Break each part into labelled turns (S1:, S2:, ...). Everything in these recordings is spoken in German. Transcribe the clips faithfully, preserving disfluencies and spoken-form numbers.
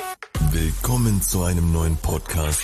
S1: Willkommen zu einem neuen Podcast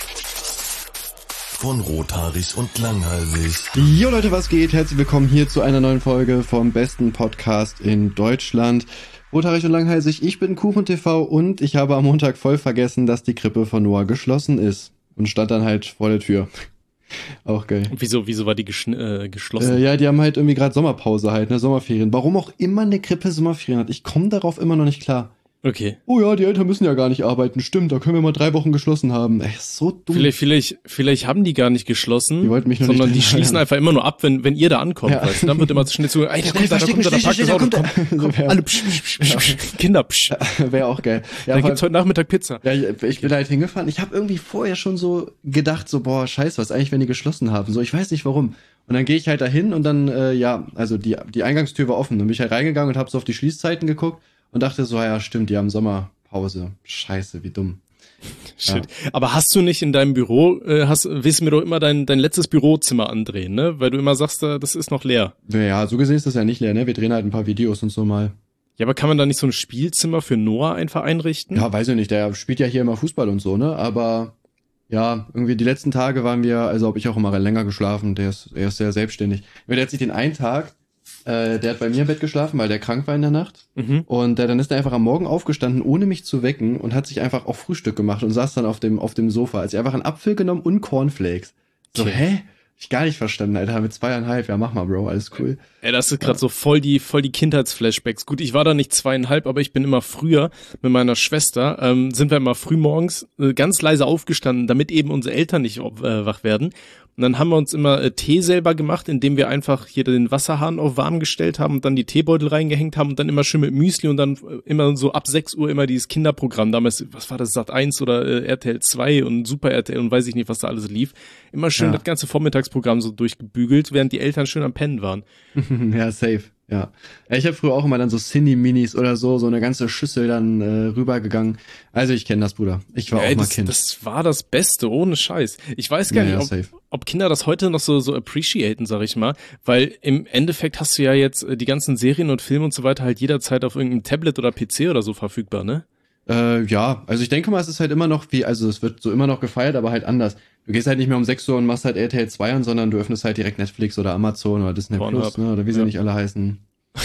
S1: von Rothaarig und Langhalsig.
S2: Jo Leute, was geht? Herzlich willkommen hier zu einer neuen Folge vom besten Podcast in Deutschland. Rothaarig und Langhalsig, ich bin KuchenTV und ich habe am Montag voll vergessen, dass die Krippe von Noah geschlossen ist. Und stand dann halt vor der Tür. Auch geil.
S3: Und wieso, wieso war die geschn- äh, geschlossen?
S2: Äh, ja, die haben halt irgendwie gerade Sommerpause halt, ne, Sommerferien. Warum auch immer eine Krippe Sommerferien hat, ich komme darauf immer noch nicht klar.
S3: Okay.
S2: Oh ja, die Eltern müssen ja gar nicht arbeiten. Stimmt, da können wir mal drei Wochen geschlossen haben. Ey, so dumm.
S3: Vielleicht, vielleicht, vielleicht haben die gar nicht geschlossen,
S2: Die wollten mich noch
S3: sondern
S2: nicht
S3: die schließen einfach immer nur ab, wenn, wenn ihr da ankommt.
S2: Ja.
S3: Weißt du? Dann wird immer zu schnell zu, ey, da kommt da, da kommt da, da packt das Auto, komm, komm, alle, psch, psch, psch, psch, psch, Kinder, psch.
S2: Wäre auch geil. Ja,
S3: Dann gibt's heute Nachmittag Pizza.
S2: Ja, ich, ich bin halt hingefahren. Ich habe irgendwie vorher schon so gedacht, so, boah, scheiße, was eigentlich, wenn die geschlossen haben? So, ich weiß nicht warum. Und dann gehe ich halt dahin und dann, äh, ja, also die, die Eingangstür war offen. Dann bin ich halt reingegangen und habe so auf die Schließzeiten geguckt und dachte so, ja, stimmt, die haben Sommerpause. Scheiße, wie dumm.
S3: Shit. Ja. Aber hast du nicht in deinem Büro, äh, hast, willst du mir doch immer dein, dein letztes Bürozimmer andrehen, ne? Weil du immer sagst, das ist noch leer.
S2: Ja, so gesehen ist das ja nicht leer, ne? Wir drehen halt ein paar Videos und so mal.
S3: Ja, aber kann man da nicht so ein Spielzimmer für Noah einfach einrichten?
S2: Ja, weiß ich nicht, der spielt ja hier immer Fußball und so, ne? Aber ja, irgendwie die letzten Tage waren wir, also habe ich auch immer länger geschlafen, der ist, er ist sehr selbstständig. Der hat sich den einen Tag, äh, der hat bei mir im Bett geschlafen, weil der krank war in der Nacht.
S3: Mhm.
S2: Und äh, dann ist er einfach am Morgen aufgestanden, ohne mich zu wecken und hat sich einfach auch Frühstück gemacht und saß dann auf dem, auf dem Sofa. Also er einfach einen Apfel genommen und Cornflakes. So,
S3: Okay.
S2: hä? Ich gar nicht verstanden, Alter, mit zweieinhalb, ja mach mal, Bro, alles cool.
S3: Ey, das ist gerade so voll die voll die Kindheitsflashbacks. Gut, ich war da nicht zweieinhalb, aber ich bin immer früher mit meiner Schwester, ähm, sind wir immer früh morgens äh, ganz leise aufgestanden, damit eben unsere Eltern nicht äh, wach werden. Und dann haben wir uns immer äh, Tee selber gemacht, indem wir einfach hier den Wasserhahn auf warm gestellt haben und dann die Teebeutel reingehängt haben und dann immer schön mit Müsli und dann äh, immer so ab sechs Uhr immer dieses Kinderprogramm, damals, was war das, Sat eins oder äh, R T L zwei und Super R T L und weiß ich nicht, was da alles lief. Immer schön
S2: Ja.
S3: das ganze Vormittagsprogramm so durchgebügelt, während die Eltern schön am Pennen waren.
S2: Ja, safe, ja. ja ich habe früher auch immer dann so Cindy-Minis oder so, so eine ganze Schüssel dann äh, rübergegangen. Also ich kenne das, Bruder. Ich war
S3: Ey,
S2: auch mal
S3: das,
S2: Kind.
S3: das war das Beste, ohne Scheiß. Ich weiß gar
S2: Ja, ja,
S3: nicht,
S2: safe.
S3: ob, ob Kinder das heute noch so so appreciaten, sag ich mal, weil im Endeffekt hast du ja jetzt äh, die ganzen Serien und Filme und so weiter halt jederzeit auf irgendeinem Tablet oder P C oder so verfügbar, ne?
S2: Äh, ja, also ich denke mal, es ist halt immer noch wie, also es wird so immer noch gefeiert, aber halt anders. Du gehst halt nicht mehr um sechs Uhr und machst halt R T L zwei an, sondern du öffnest halt direkt Netflix oder Amazon oder Disney
S3: Pornhub.
S2: Plus, ne, oder wie sie
S3: Ja.
S2: nicht alle heißen.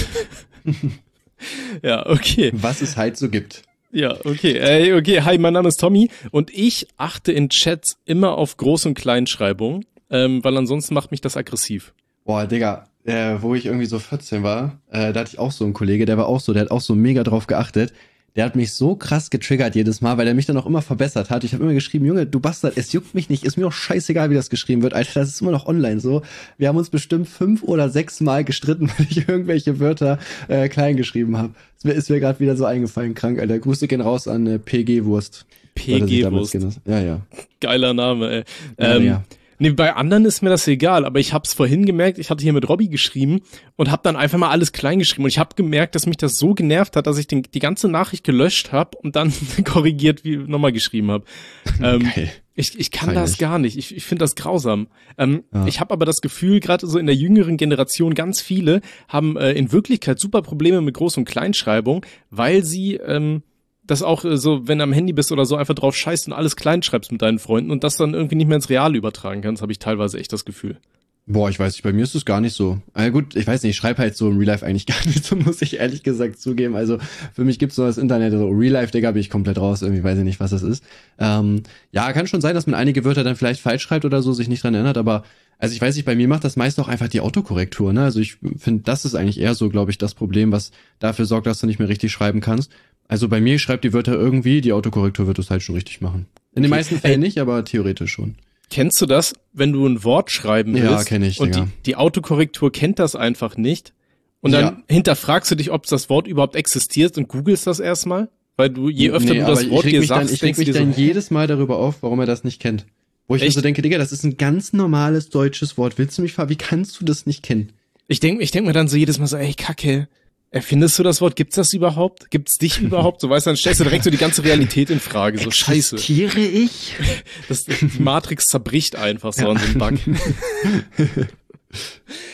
S3: Ja, okay.
S2: Was es halt so gibt.
S3: Ja, okay. Ey, okay, hi, mein Name ist Tommy und ich achte in Chats immer auf Groß- und Kleinschreibung, ähm, weil ansonsten macht mich das aggressiv.
S2: Boah, Digga, äh, wo ich irgendwie so vierzehn war, äh, da hatte ich auch so einen Kollege, der war auch so, der hat auch so mega drauf geachtet. Der hat mich so krass getriggert jedes Mal, weil er mich dann auch immer verbessert hat. Ich habe immer geschrieben, Junge, du Bastard, es juckt mich nicht, ist mir auch scheißegal, wie das geschrieben wird. Alter, das ist immer noch online so. Wir haben uns bestimmt fünf oder sechs Mal gestritten, weil ich irgendwelche Wörter äh, klein geschrieben habe. Es ist mir gerade wieder so eingefallen, krank, Alter. Grüße gehen raus an äh, P G-Wurst.
S3: P G-Wurst.
S2: Ja, ja.
S3: Geiler Name, ey.
S2: Ja,
S3: Ähm,
S2: ja.
S3: Nee, bei anderen ist mir das egal, aber ich hab's vorhin gemerkt, ich hatte hier mit Robby geschrieben und hab dann einfach mal alles klein geschrieben und ich hab gemerkt, dass mich das so genervt hat, dass ich den, die ganze Nachricht gelöscht hab und dann korrigiert wie nochmal geschrieben hab. Ähm,
S2: Geil.
S3: ich, ich kann
S2: Freilich.
S3: das gar nicht, ich, ich finde das grausam. Ähm,
S2: Ja.
S3: Ich habe aber das Gefühl, gerade so in der jüngeren Generation, ganz viele haben äh, in Wirklichkeit super Probleme mit Groß- und Kleinschreibung, weil sie ähm, das auch äh, so, wenn du am Handy bist oder so, einfach drauf scheißt und alles klein schreibst mit deinen Freunden und das dann irgendwie nicht mehr ins Reale übertragen kannst, habe ich teilweise echt das Gefühl.
S2: Boah, ich weiß nicht, bei mir ist es gar nicht so. Na gut, ich weiß nicht, ich schreibe halt so im Real Life eigentlich gar nicht so, muss ich ehrlich gesagt zugeben. Also für mich gibt's so das Internet, so Real Life, Digga, bin ich komplett raus, irgendwie weiß ich nicht, was das ist. Ähm, ja, kann schon sein, dass man einige Wörter dann vielleicht falsch schreibt oder so, sich nicht dran erinnert, aber also ich weiß nicht, bei mir macht das meist auch einfach die Autokorrektur, ne? Also ich finde, das ist eigentlich eher so, glaube ich, das Problem, was dafür sorgt, dass du nicht mehr richtig schreiben kannst. Also bei mir schreibt die Wörter irgendwie, die Autokorrektur wird es halt schon richtig machen. In den
S3: Okay.
S2: meisten Fällen nicht, aber theoretisch schon.
S3: Kennst du das, wenn du ein Wort schreiben willst?
S2: Ja, kenn ich,
S3: Und die,
S2: Digga.
S3: die Autokorrektur kennt das einfach nicht. Und dann
S2: Ja.
S3: hinterfragst du dich, ob das Wort überhaupt existiert und googelst das erstmal? Weil du, je öfter
S2: Nee,
S3: du
S2: aber
S3: das Wort
S2: ich reg
S3: dir
S2: mich
S3: sagst,
S2: dann, ich
S3: denkst
S2: reg
S3: du
S2: mich
S3: dir
S2: dann
S3: so,
S2: jedes Mal darüber auf, warum er das nicht kennt. Wo ich mir
S3: Echt?
S2: so denke, Digga, das ist ein ganz normales deutsches Wort. Willst du mich fragen, wie kannst du das nicht kennen?
S3: ich denk, ich denk mir dann so jedes Mal so, ey, Kacke, erfindest du das Wort? Gibt's das überhaupt? Gibt's dich überhaupt? So, weißt du, dann stellst du direkt so die ganze Realität in Frage. So, scheiße.
S2: Existiere ich?
S3: Das, die Matrix zerbricht einfach so an so einem Bug.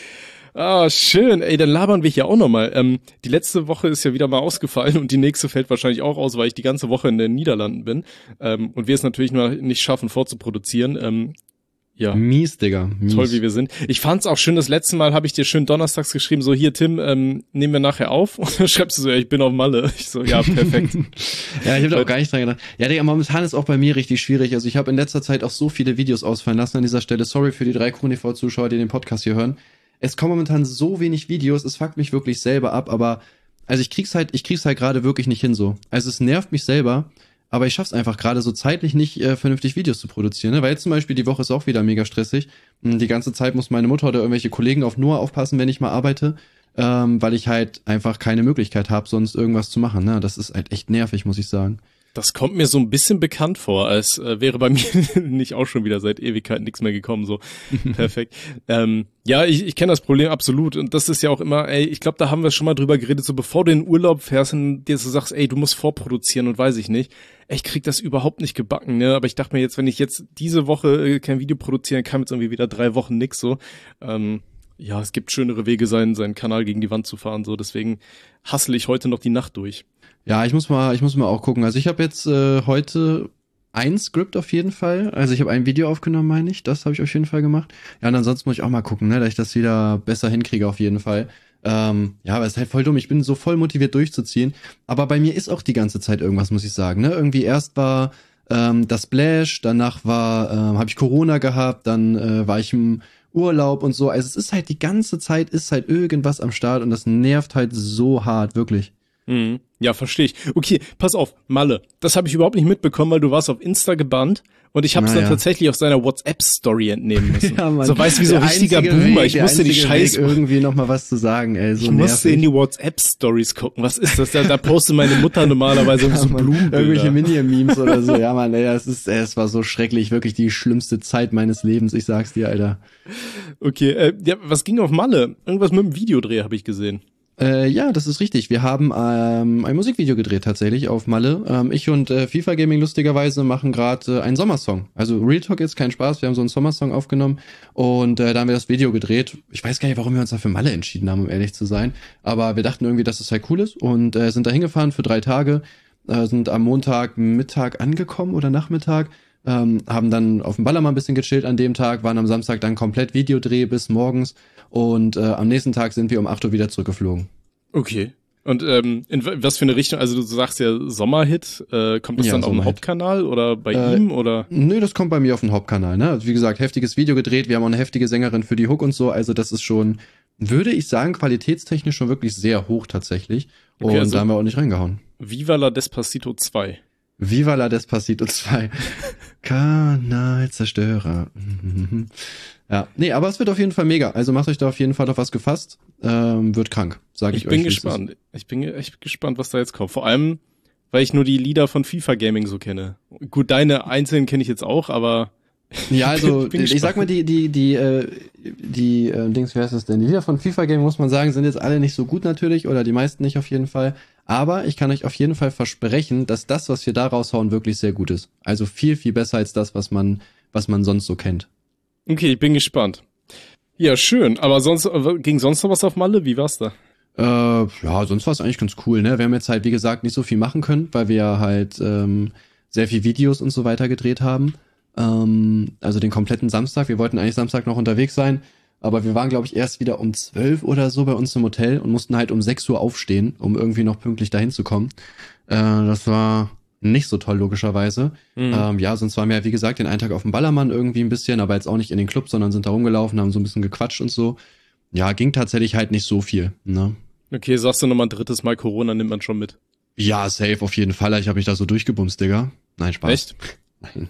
S3: Ah, schön. Ey, dann labern wir hier auch nochmal. Ähm, die letzte Woche ist ja wieder mal ausgefallen und die nächste fällt wahrscheinlich auch aus, weil ich die ganze Woche in den Niederlanden bin. Ähm, und wir es natürlich nur nicht schaffen, vorzuproduzieren. Ähm, ja.
S2: Mies, Digga. Mies.
S3: Toll, wie wir sind. Ich fand's auch schön, das letzte Mal habe ich dir schön donnerstags geschrieben, so hier, Tim, ähm, nehmen wir nachher auf. Und dann schreibst du so, ja, ich bin auf Malle. Ich so, ja, perfekt.
S2: Ja, ich habe da auch gar nicht dran gedacht. Ja, Digga, momentan ist auch bei mir richtig schwierig. Also ich habe in letzter Zeit auch so viele Videos ausfallen lassen an dieser Stelle. Sorry für die drei KronTV-Zuschauer, die den Podcast hier hören. Es kommen momentan so wenig Videos, es fuckt mich wirklich selber ab, aber also ich krieg's halt, ich krieg's halt gerade wirklich nicht hin so. Also es nervt mich selber. Aber ich schaff's einfach gerade so zeitlich nicht, äh, vernünftig Videos zu produzieren, ne? Weil jetzt zum Beispiel die Woche ist auch wieder mega stressig. Die ganze Zeit muss meine Mutter oder irgendwelche Kollegen auf Noah aufpassen, wenn ich mal arbeite, ähm, weil ich halt einfach keine Möglichkeit habe, sonst irgendwas zu machen, ne? Das ist halt echt nervig, muss ich sagen.
S3: Das kommt mir so ein bisschen bekannt vor, als äh, wäre bei mir nicht auch schon wieder seit Ewigkeit nichts mehr gekommen, so. Perfekt. Ähm, ja, ich, ich kenne das Problem absolut und das ist ja auch immer, ey, ich glaube, da haben wir schon mal drüber geredet, so bevor du in den Urlaub fährst und dir so sagst, ey, du musst vorproduzieren und weiß ich nicht. Ey, ich krieg das überhaupt nicht gebacken, ne, aber ich dachte mir jetzt, wenn ich jetzt diese Woche äh, kein Video produzieren kann, jetzt irgendwie wieder drei Wochen nix, so. Ähm, ja, es gibt schönere Wege, seinen, seinen Kanal gegen die Wand zu fahren, so, deswegen hassle ich heute noch die Nacht durch.
S2: Ja, ich muss mal, ich muss mal auch gucken. Also ich habe jetzt äh, heute ein Skript auf jeden Fall. Also ich habe ein Video aufgenommen, meine ich. Das habe ich auf jeden Fall gemacht. Ja, und ansonsten muss ich auch mal gucken, ne, dass ich das wieder besser hinkriege auf jeden Fall. Ähm, ja, aber es ist halt voll dumm. Ich bin so voll motiviert durchzuziehen. Aber bei mir ist auch die ganze Zeit irgendwas, muss ich sagen. Ne? Irgendwie erst war ähm, das Splash, danach war, ähm, habe ich Corona gehabt, dann äh, war ich im Urlaub und so. Also es ist halt die ganze Zeit ist halt irgendwas am Start und das nervt halt so hart, wirklich.
S3: Mhm. Ja, verstehe ich. Okay, pass auf, Malle. Das habe ich überhaupt nicht mitbekommen, weil du warst auf Insta gebannt und ich habe es dann
S2: ja.
S3: tatsächlich aus deiner WhatsApp-Story entnehmen müssen.
S2: Ja, Mann.
S3: So, weißt du, wie so ein richtiger
S2: Weg,
S3: Boomer. Ich musste die Scheiße
S2: irgendwie noch mal was zu sagen, ey. So
S3: ich musste
S2: nervig.
S3: in die WhatsApp-Stories gucken. Was ist das? Da, da postet meine Mutter normalerweise ja, so Blumenbilder.
S2: Irgendwelche Minion-Memes oder so. Ja, Mann, ey, das ist, ey, es war so schrecklich. Wirklich die schlimmste Zeit meines Lebens. Ich sag's dir, Alter.
S3: Okay, äh, ja, was ging auf Malle? Irgendwas mit dem Videodreh habe ich gesehen.
S2: Äh, ja, das ist richtig. Wir haben ähm, ein Musikvideo gedreht tatsächlich auf Malle. Ähm, ich und äh, FIFA Gaming lustigerweise machen gerade äh, einen Sommersong. Also Real Talk ist kein Spaß. Wir haben so einen Sommersong aufgenommen und äh, da haben wir das Video gedreht. Ich weiß gar nicht, warum wir uns da für Malle entschieden haben, um ehrlich zu sein. Aber wir dachten irgendwie, dass es halt cool ist und äh, sind da hingefahren für drei Tage. Äh, sind am Montag Mittag angekommen oder Nachmittag. Ähm, haben dann auf dem Ballermann ein bisschen gechillt an dem Tag, waren am Samstag dann komplett Videodreh bis morgens und äh, am nächsten Tag sind wir um acht Uhr wieder zurückgeflogen.
S3: Okay. Und ähm, in was für eine Richtung, also du sagst ja Sommerhit, äh, kommt das
S2: ja,
S3: dann auf dem Hauptkanal oder bei äh, ihm oder?
S2: Nö, das kommt bei mir auf dem Hauptkanal, ne? Also wie gesagt, heftiges Video gedreht, wir haben auch eine heftige Sängerin für die Hook und so, also das ist schon, würde ich sagen, qualitätstechnisch schon wirklich sehr hoch tatsächlich und okay, also da haben wir auch nicht reingehauen.
S3: Viva la Despacito zwei.
S2: Viva la Despacito zwei. Kanalzerstörer. Ja, nee, aber es wird auf jeden Fall mega. Also macht euch da auf jeden Fall auf was gefasst. Ähm, wird krank, sage ich,
S3: ich euch. Ich bin
S2: euch,
S3: gespannt. Ich bin echt gespannt, was da jetzt kommt. Vor allem, weil ich nur die Lieder von FIFA Gaming so kenne. Gut, deine einzelnen kenne ich jetzt auch, aber
S2: ja, also ich, ich sag mal, die die die äh, die äh, Dings, wie heißt das denn? Die Lieder von FIFA Gaming, muss man sagen, sind jetzt alle nicht so gut natürlich oder die meisten nicht auf jeden Fall. Aber ich kann euch auf jeden Fall versprechen, dass das, was wir da raushauen, wirklich sehr gut ist. Also viel viel besser als das, was man was man sonst so kennt.
S3: Okay, ich bin gespannt. Ja, schön. Aber sonst ging sonst noch was auf Malle? Wie war's da?
S2: Äh, ja, sonst war es eigentlich ganz cool, ne? Wir haben jetzt halt, wie gesagt, nicht so viel machen können, weil wir ja halt ähm, sehr viel Videos und so weiter gedreht haben. Ähm, also den kompletten Samstag. Wir wollten eigentlich Samstag noch unterwegs sein, aber wir waren, glaube ich, erst wieder um zwölf oder so bei uns im Hotel und mussten halt um sechs Uhr aufstehen, um irgendwie noch pünktlich dahin zu kommen. Äh, das war nicht so toll, logischerweise. Mhm. Ähm, ja, sonst waren wir ja, wie gesagt, den einen Tag auf dem Ballermann irgendwie ein bisschen, aber jetzt auch nicht in den Club, sondern sind da rumgelaufen, haben so ein bisschen gequatscht und so. Ja, ging tatsächlich halt nicht so viel, ne?
S3: Okay, sagst du nochmal ein drittes Mal Corona, nimmt man schon mit.
S2: Ja, safe, auf jeden Fall. Ich habe mich da so durchgebumst, Digga. Nein, Spaß.
S3: Echt?
S2: Nein.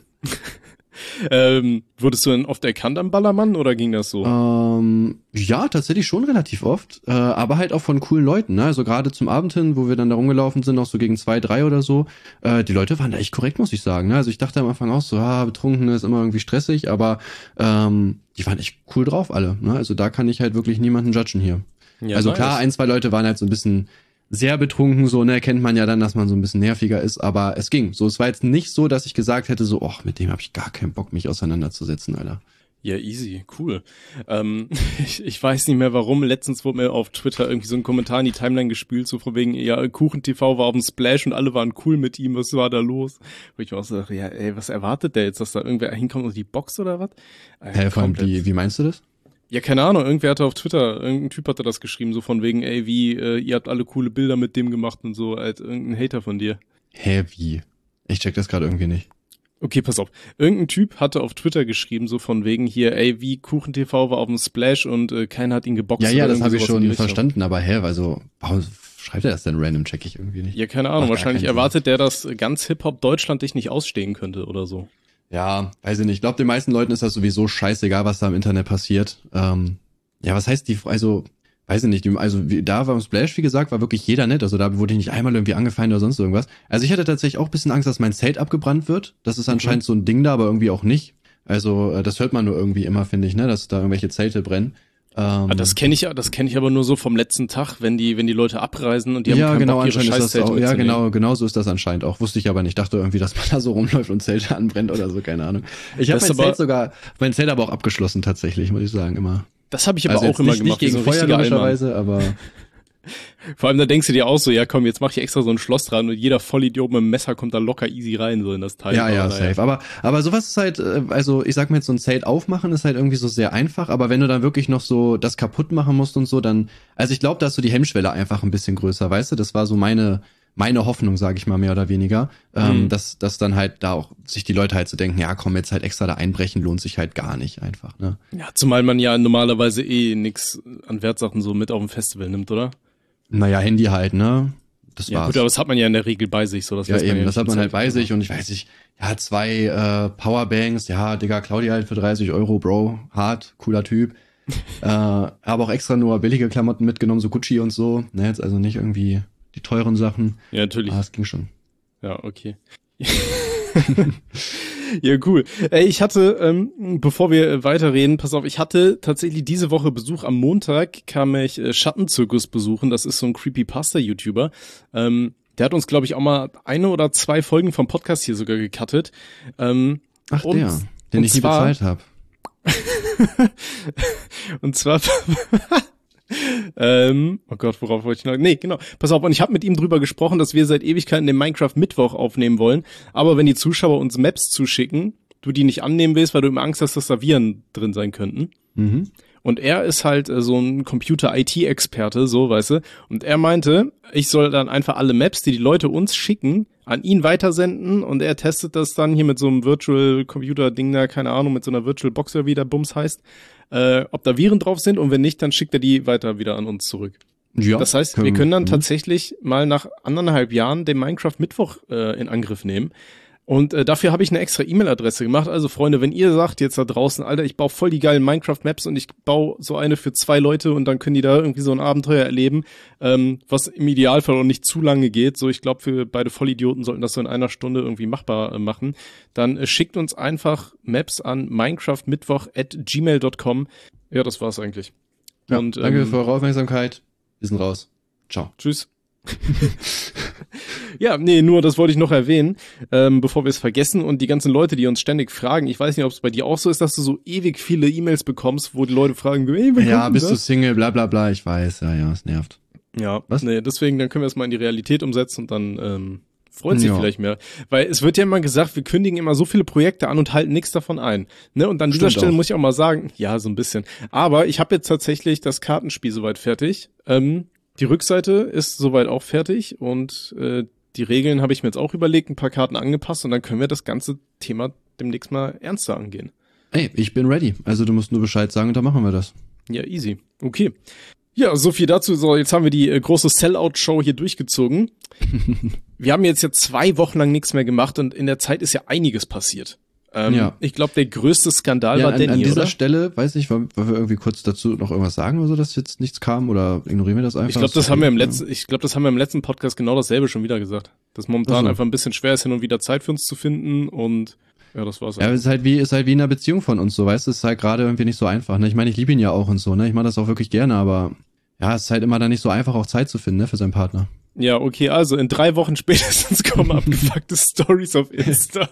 S3: ähm, wurdest du denn oft erkannt am Ballermann oder ging das so?
S2: Ähm, ja, tatsächlich schon relativ oft, äh, aber halt auch von coolen Leuten, ne? Also gerade zum Abend hin, wo wir dann da rumgelaufen sind, auch so gegen zwei, drei oder so, äh, die Leute waren da echt korrekt, muss ich sagen, ne? Also ich dachte am Anfang auch so, ah, betrunken ist immer irgendwie stressig, aber ähm, die waren echt cool drauf alle, ne? Also da kann ich halt wirklich niemanden judgen hier. Ja, also nice. Klar, ein, zwei Leute waren halt so ein bisschen sehr betrunken, so, ne, kennt man ja dann, dass man so ein bisschen nerviger ist, aber es ging. So, es war jetzt nicht so, dass ich gesagt hätte, so, ach, mit dem habe ich gar keinen Bock, mich auseinanderzusetzen, Alter.
S3: Ja, easy, cool. Ähm, ich, ich weiß nicht mehr warum, letztens wurde mir auf Twitter irgendwie so ein Kommentar in die Timeline gespült, so von wegen, ja, KuchenTV war auf dem Splash und alle waren cool mit ihm, was war da los? Wo ich mir auch so dachte, ja, ey, was erwartet der jetzt, dass da irgendwer hinkommt und die Box oder was?
S2: Hä, hey, vor allem, wie, wie meinst du das?
S3: Ja, keine Ahnung, irgendwer hatte auf Twitter, irgendein Typ hatte das geschrieben, so von wegen, ey, wie, äh, ihr habt alle coole Bilder mit dem gemacht und so, als irgendein Hater von dir.
S2: Hä, wie? Ich check das gerade irgendwie nicht.
S3: Okay, pass auf. Irgendein Typ hatte auf Twitter geschrieben, so von wegen hier, ey, wie KuchenTV war auf dem Splash und äh, keiner hat ihn geboxt.
S2: Ja, ja, das habe ich schon verstanden, aber hä, also, warum schreibt er das denn random, check ich irgendwie nicht.
S3: Ja, keine Ahnung, wahrscheinlich erwartet der, dass ganz Hip-Hop Deutschland dich nicht ausstehen könnte oder so.
S2: Ja, weiß ich nicht. Ich glaube, den meisten Leuten ist das sowieso scheißegal, was da im Internet passiert. Ähm, ja, was heißt die, also, weiß ich nicht, also wie, da war im Splash, wie gesagt, war wirklich jeder nett, also da wurde ich nicht einmal irgendwie angefeindet oder sonst irgendwas. Also ich hatte tatsächlich auch ein bisschen Angst, dass mein Zelt abgebrannt wird. Das ist anscheinend mhm. so ein Ding da, aber irgendwie auch nicht. Also das hört man nur irgendwie immer, finde ich, ne, dass da irgendwelche Zelte brennen. Ähm,
S3: das kenne ich, das kenne ich aber nur so vom letzten Tag, wenn die, wenn die Leute abreisen und die
S2: ja,
S3: haben keinen
S2: genau,
S3: Bock, ihre
S2: anscheinend ist das auch, ja, genau, genau so ist das anscheinend auch. Wusste ich aber nicht. Dachte irgendwie, dass man da so rumläuft und Zelte anbrennt oder so, keine Ahnung. Ich habe mein Zelt sogar, mein Zelt aber auch abgeschlossen tatsächlich, muss ich sagen, immer.
S3: Das habe ich aber
S2: also
S3: auch immer
S2: nicht,
S3: gemacht.
S2: Nicht gegen
S3: so
S2: Feuer logischerweise, aber
S3: vor allem da denkst du dir auch so, ja komm, jetzt mach ich extra so ein Schloss dran und jeder Vollidiot mit dem Messer kommt da locker easy rein so in das Teil.
S2: Ja, ja,
S3: aber,
S2: safe. Ja. Aber aber sowas ist halt, also ich sag mir jetzt, so ein Zelt aufmachen ist halt irgendwie so sehr einfach, aber wenn du dann wirklich noch so das kaputt machen musst und so, dann, also ich glaube, da ist so die Hemmschwelle einfach ein bisschen größer, weißt du? Das war so meine meine Hoffnung, sage ich mal, mehr oder weniger, mhm. ähm, dass dass dann halt da auch sich die Leute halt so denken, ja komm, jetzt halt extra da einbrechen, lohnt sich halt gar nicht einfach, ne?
S3: Ja, zumal man ja normalerweise eh nix an Wertsachen so mit auf dem Festival nimmt, oder?
S2: Naja, Handy halt, ne? Das
S3: ja,
S2: war's.
S3: Gut, aber das hat man ja in der Regel bei sich, so das
S2: ja, eben,
S3: ja
S2: das hat man halt bei oder? sich und ich weiß nicht, ja, zwei äh, Powerbanks, ja, Digga, Claudia halt für dreißig Euro, Bro, hart, cooler Typ. äh, aber auch extra nur billige Klamotten mitgenommen, so Gucci und so, ne, jetzt also nicht irgendwie die teuren Sachen.
S3: Ja, natürlich.
S2: Ah, das ging schon.
S3: Ja, okay. Ja, cool. Ey, ich hatte, ähm, bevor wir weiterreden, pass auf, ich hatte tatsächlich diese Woche Besuch. Am Montag kam ich äh, Schattenzirkus besuchen. Das ist so ein Creepypasta-YouTuber. Ähm, der hat uns, glaube ich, auch mal eine oder zwei Folgen vom Podcast hier sogar gecuttet. Ähm,
S2: Ach, und, der, den ich nie bezahlt habe.
S3: Und zwar... ähm, oh Gott, worauf wollte ich noch? Nee, genau. Pass auf, und ich habe mit ihm drüber gesprochen, dass wir seit Ewigkeiten den Minecraft-Mittwoch aufnehmen wollen. Aber wenn die Zuschauer uns Maps zuschicken, du die nicht annehmen willst, weil du immer Angst hast, dass da Viren drin sein könnten.
S2: Mhm.
S3: Und er ist halt äh, so ein Computer-I T-Experte, so, weißt du. Und er meinte, ich soll dann einfach alle Maps, die die Leute uns schicken, an ihn weitersenden und er testet das dann hier mit so einem Virtual-Computer-Ding da, keine Ahnung, mit so einer Virtual-Box oder wie der Bums heißt, äh, ob da Viren drauf sind und wenn nicht, dann schickt er die weiter wieder an uns zurück.
S2: Ja,
S3: das heißt, können, wir können dann mh. tatsächlich mal nach anderthalb Jahren den Minecraft-Mittwoch äh, in Angriff nehmen. Und äh, dafür habe ich eine extra E-Mail-Adresse gemacht. Also Freunde, wenn ihr sagt jetzt da draußen, Alter, ich baue voll die geilen Minecraft-Maps und ich baue so eine für zwei Leute und dann können die da irgendwie so ein Abenteuer erleben, ähm, was im Idealfall auch nicht zu lange geht. So, ich glaube, für beide Vollidioten sollten das so in einer Stunde irgendwie machbar äh, machen. Dann äh, schickt uns einfach Maps an minecraftmittwoch at gmail dot com. Ja, das war's eigentlich.
S2: Ja,
S3: und,
S2: danke
S3: ähm,
S2: für eure Aufmerksamkeit. Wir sind raus. Ciao.
S3: Tschüss. Ja, nee, nur das wollte ich noch erwähnen, ähm, bevor wir es vergessen und die ganzen Leute, die uns ständig fragen, ich weiß nicht, ob es bei dir auch so ist, dass du so ewig viele E-Mails bekommst, wo die Leute fragen, hey,
S2: ja, bist das? du Single, bla bla bla, ich weiß, ja, ja, es nervt.
S3: Ja, was? Nee, deswegen, dann können wir es mal in die Realität umsetzen und dann ähm, freut sich ja. vielleicht mehr. Weil es wird ja immer gesagt, wir kündigen immer so viele Projekte an und halten nichts davon ein. Ne? Und an dieser
S2: Stimmt
S3: Stelle
S2: auch.
S3: muss ich auch mal sagen, ja, so ein bisschen. Aber ich habe jetzt tatsächlich das Kartenspiel soweit fertig. Ähm, die Rückseite ist soweit auch fertig und äh, die Regeln habe ich mir jetzt auch überlegt, ein paar Karten angepasst und dann können wir das ganze Thema demnächst mal ernster angehen.
S2: Ey, ich bin ready. Also du musst nur Bescheid sagen und dann machen wir das.
S3: Ja, easy. Okay. Ja, so viel dazu. So, jetzt haben wir die äh, große Sellout-Show hier durchgezogen. Wir haben jetzt ja zwei Wochen lang nichts mehr gemacht und in der Zeit ist ja einiges passiert. Ähm,
S2: ja.
S3: Ich glaube, der größte Skandal
S2: ja,
S3: war
S2: an,
S3: Danny,
S2: an dieser
S3: oder?
S2: Stelle, weiß nicht, wollen wir irgendwie kurz dazu noch irgendwas sagen oder so, dass jetzt nichts kam oder ignorieren wir das einfach?
S3: Ich glaube, das haben wir im letzten, ich glaube, das haben wir im letzten Podcast genau dasselbe schon wieder gesagt. Dass momentan
S2: also.
S3: einfach ein bisschen schwer ist, hin und wieder Zeit für uns zu finden und ja, das war's.
S2: Ja, es ist halt wie, ist halt wie in einer Beziehung von uns so, weißt du, es ist halt gerade irgendwie nicht so einfach, ne? Ich meine, ich liebe ihn ja auch und so, ne? Ich mache das auch wirklich gerne, aber ja, es ist halt immer dann nicht so einfach, auch Zeit zu finden, ne, für seinen Partner.
S3: Ja, okay, also in drei Wochen spätestens kommen abgefuckte Stories auf Insta.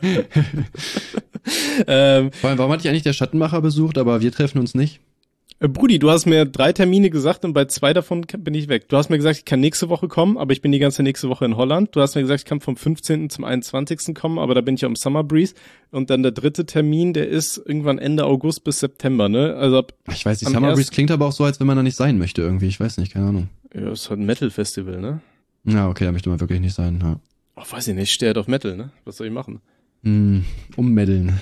S3: ähm,
S2: Vor allem, warum hat dich eigentlich der Schattenmacher besucht, aber wir treffen uns nicht?
S3: Äh, Brudi, du hast mir drei Termine gesagt und bei zwei davon bin ich weg. Du hast mir gesagt, ich kann nächste Woche kommen, aber ich bin die ganze nächste Woche in Holland. Du hast mir gesagt, ich kann vom fünfzehnten zum einundzwanzigsten kommen, aber da bin ich ja im Summer Breeze. Und dann der dritte Termin, der ist irgendwann Ende August bis September, ne? Also ab,
S2: ich weiß nicht, Summer Breeze klingt aber auch so, als wenn man da nicht sein möchte irgendwie. Ich weiß nicht, keine Ahnung.
S3: Ja, ist halt ein Metal-Festival, ne?
S2: Ja, okay, da möchte man wirklich nicht sein. Ja.
S3: Oh, weiß ich nicht, ich stehe halt auf Metal, ne? Was soll ich machen?
S2: Mm, ummeddeln.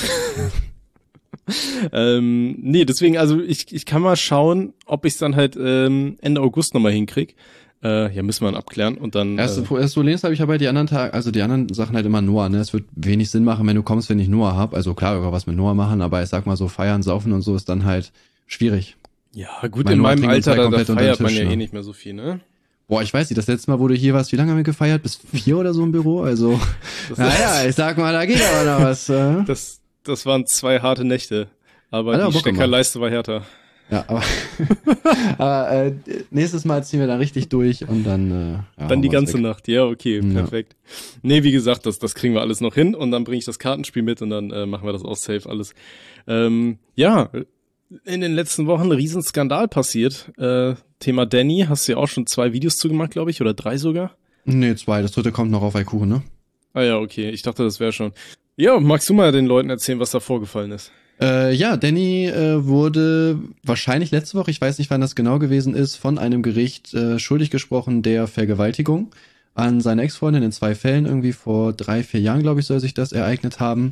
S3: ähm, nee, deswegen, also ich ich kann mal schauen, ob ich es dann halt ähm, Ende August nochmal hinkrieg. Äh, ja, müssen wir dann abklären und dann...
S2: Erste,
S3: äh,
S2: erste Problem habe ich aber die anderen Tage, also die anderen Sachen halt immer Noah, ne? Es wird wenig Sinn machen, wenn du kommst, wenn ich Noah hab. Also klar, wir was mit Noah machen, aber ich sag mal so, feiern, saufen und so ist dann halt schwierig.
S3: Ja, gut,
S2: Mein
S3: in
S2: Noah
S3: meinem
S2: kriegen uns
S3: Alter,
S2: halt
S3: da, da
S2: komplett unter den
S3: feiert man
S2: Tisch,
S3: ja
S2: ne?
S3: eh nicht mehr so viel, ne?
S2: Boah, ich weiß nicht, das letzte Mal, wo du hier warst, wie lange haben wir gefeiert? Bis vier oder so im Büro? Also,
S3: Das,
S2: naja, ich sag mal, da geht aber noch was. Äh?
S3: das, das waren zwei harte Nächte, aber
S2: Hat er
S3: die
S2: Bock
S3: Steckerleiste war härter.
S2: Ja, aber, aber äh, nächstes Mal ziehen wir dann richtig durch und dann äh, ja,
S3: Dann
S2: hauen
S3: die
S2: wir uns
S3: ganze
S2: weg.
S3: Nacht, ja, okay,
S2: Ja.
S3: perfekt. Nee, wie gesagt, das, das kriegen wir alles noch hin und dann bringe ich das Kartenspiel mit und dann äh, machen wir das auch safe alles. Ähm, ja, in den letzten Wochen ein Riesenskandal passiert. Äh, Thema Danny, hast du ja auch schon zwei Videos zugemacht, glaube ich, oder drei sogar?
S2: Nee, zwei. Das dritte kommt noch auf Eikuchen, ne?
S3: Ah ja, okay, ich dachte, das wäre schon. Ja, magst du mal den Leuten erzählen, was da vorgefallen ist?
S2: Äh, ja, Danny äh, wurde wahrscheinlich letzte Woche, ich weiß nicht, wann das genau gewesen ist, von einem Gericht äh, schuldig gesprochen der Vergewaltigung an seine Ex-Freundin in zwei Fällen. Irgendwie vor drei, vier Jahren, glaube ich, soll sich das ereignet haben.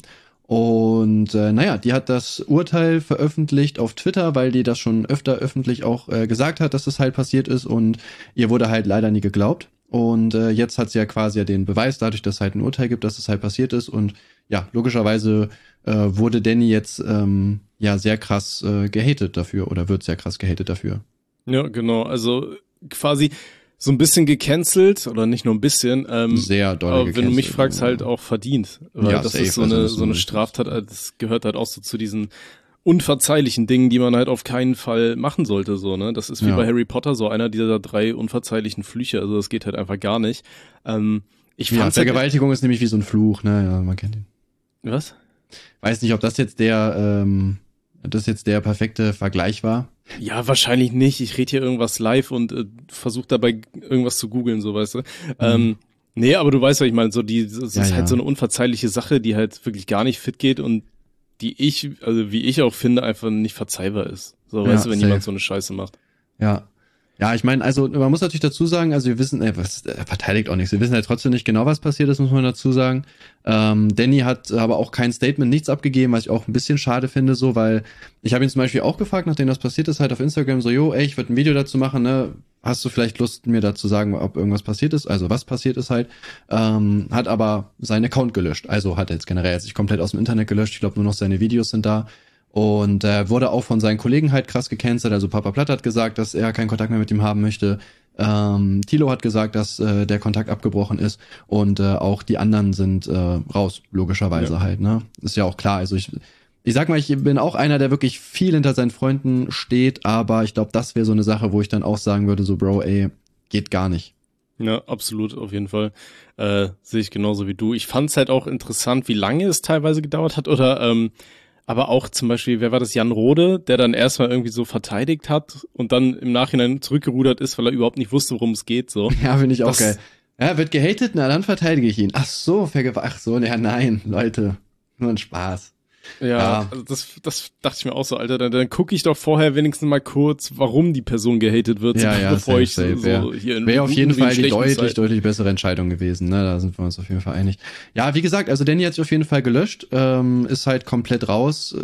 S2: Und äh, naja, die hat das Urteil veröffentlicht auf Twitter, weil die das schon öfter öffentlich auch äh, gesagt hat, dass das halt passiert ist und ihr wurde halt leider nie geglaubt. Und äh, jetzt hat sie ja quasi ja den Beweis, dadurch, dass es halt ein Urteil gibt, dass es halt passiert ist. Und ja, logischerweise äh, wurde Danny jetzt ähm, ja sehr krass äh, gehatet dafür oder wird sehr krass gehatet dafür.
S3: Ja, genau, also quasi so ein bisschen gecancelt oder nicht nur ein bisschen. Ähm,
S2: Sehr doll
S3: aber wenn du mich
S2: gecancelt,
S3: fragst,
S2: ja.
S3: halt auch verdient. Weil
S2: Ja,
S3: das
S2: safe,
S3: ist so
S2: also
S3: eine,
S2: das ist
S3: so eine
S2: so
S3: Straftat, also das gehört halt auch so zu diesen unverzeihlichen Dingen, die man halt auf keinen Fall machen sollte, so, ne? Das ist wie
S2: Ja.
S3: bei Harry Potter, so einer dieser drei unverzeihlichen Flüche, also das geht halt einfach gar nicht. Ähm, ich
S2: Ja,
S3: fand's halt,
S2: Vergewaltigung ist nämlich wie so ein Fluch, ne? Ja, man kennt ihn.
S3: was?
S2: Weiß nicht, ob das jetzt der, ähm, das jetzt der perfekte Vergleich war.
S3: Ja, wahrscheinlich nicht. Ich rede hier irgendwas live und äh, versuche dabei irgendwas zu googeln, so, weißt du. Mhm. Ähm, nee, aber du weißt, was ich meine, so die, das
S2: Ja,
S3: ist
S2: ja.
S3: halt so eine unverzeihliche Sache, die halt wirklich gar nicht fit geht und die ich, also wie ich auch finde, einfach nicht verzeihbar ist. So,
S2: Ja,
S3: weißt du, wenn
S2: safe.
S3: jemand so eine Scheiße macht.
S2: Ja. Ja, ich meine, also man muss natürlich dazu sagen, also wir wissen, äh, was äh, verteidigt auch nichts. Wir wissen ja trotzdem nicht genau, was passiert ist, muss man dazu sagen. Ähm, Danny hat aber auch kein Statement, nichts abgegeben, was ich auch ein bisschen schade finde, so, weil ich habe ihn zum Beispiel auch gefragt, nachdem das passiert ist, halt auf Instagram so, jo, ey, ich würde ein Video dazu machen, ne? Hast du vielleicht Lust, mir dazu sagen, ob irgendwas passiert ist? Also was passiert ist halt. Ähm, hat aber seinen Account gelöscht. Also hat er jetzt generell sich komplett aus dem Internet gelöscht. Ich glaube, nur noch seine Videos sind da. Und äh, wurde auch von seinen Kollegen halt krass gecancelt. Also Papa Platt hat gesagt, dass er keinen Kontakt mehr mit ihm haben möchte. Ähm, Thilo hat gesagt, dass äh, der Kontakt abgebrochen ist. Und äh, auch die anderen sind äh, raus, logischerweise
S3: Ja.
S2: halt. Ne, ist ja auch klar. Also ich, ich sag mal, ich bin auch einer, der wirklich viel hinter seinen Freunden steht. Aber ich glaube, das wäre so eine Sache, wo ich dann auch sagen würde, so Bro, ey, geht gar nicht.
S3: Ja, absolut, auf jeden Fall. Äh, sehe ich genauso wie du. Ich fand's halt auch interessant, wie lange es teilweise gedauert hat oder ähm, aber auch zum Beispiel, wer war das, Jan Rode, der dann erstmal irgendwie so verteidigt hat und dann im Nachhinein zurückgerudert ist, weil er überhaupt nicht wusste, worum es geht, so.
S2: Ja, finde ich auch
S3: Das-
S2: geil. Ja, wird gehatet, na dann verteidige ich ihn. Ach so, vergew- ach so, ja nein, Leute, nur ein Spaß.
S3: Ja,
S2: Ja.
S3: also das, das dachte ich mir auch so, Alter, dann, dann gucke ich doch vorher wenigstens mal kurz, warum die Person gehatet wird,
S2: Ja, ja,
S3: bevor
S2: safe,
S3: ich so,
S2: safe,
S3: so
S2: ja.
S3: hier in
S2: Wäre auf jeden
S3: guten wie in
S2: Fall die
S3: schlechten
S2: deutlich,
S3: Zeiten-
S2: deutlich bessere Entscheidung gewesen, ne? Da sind wir uns auf jeden Fall einig. Ja, wie gesagt, also Danny hat sich auf jeden Fall gelöscht, ähm, ist halt komplett raus.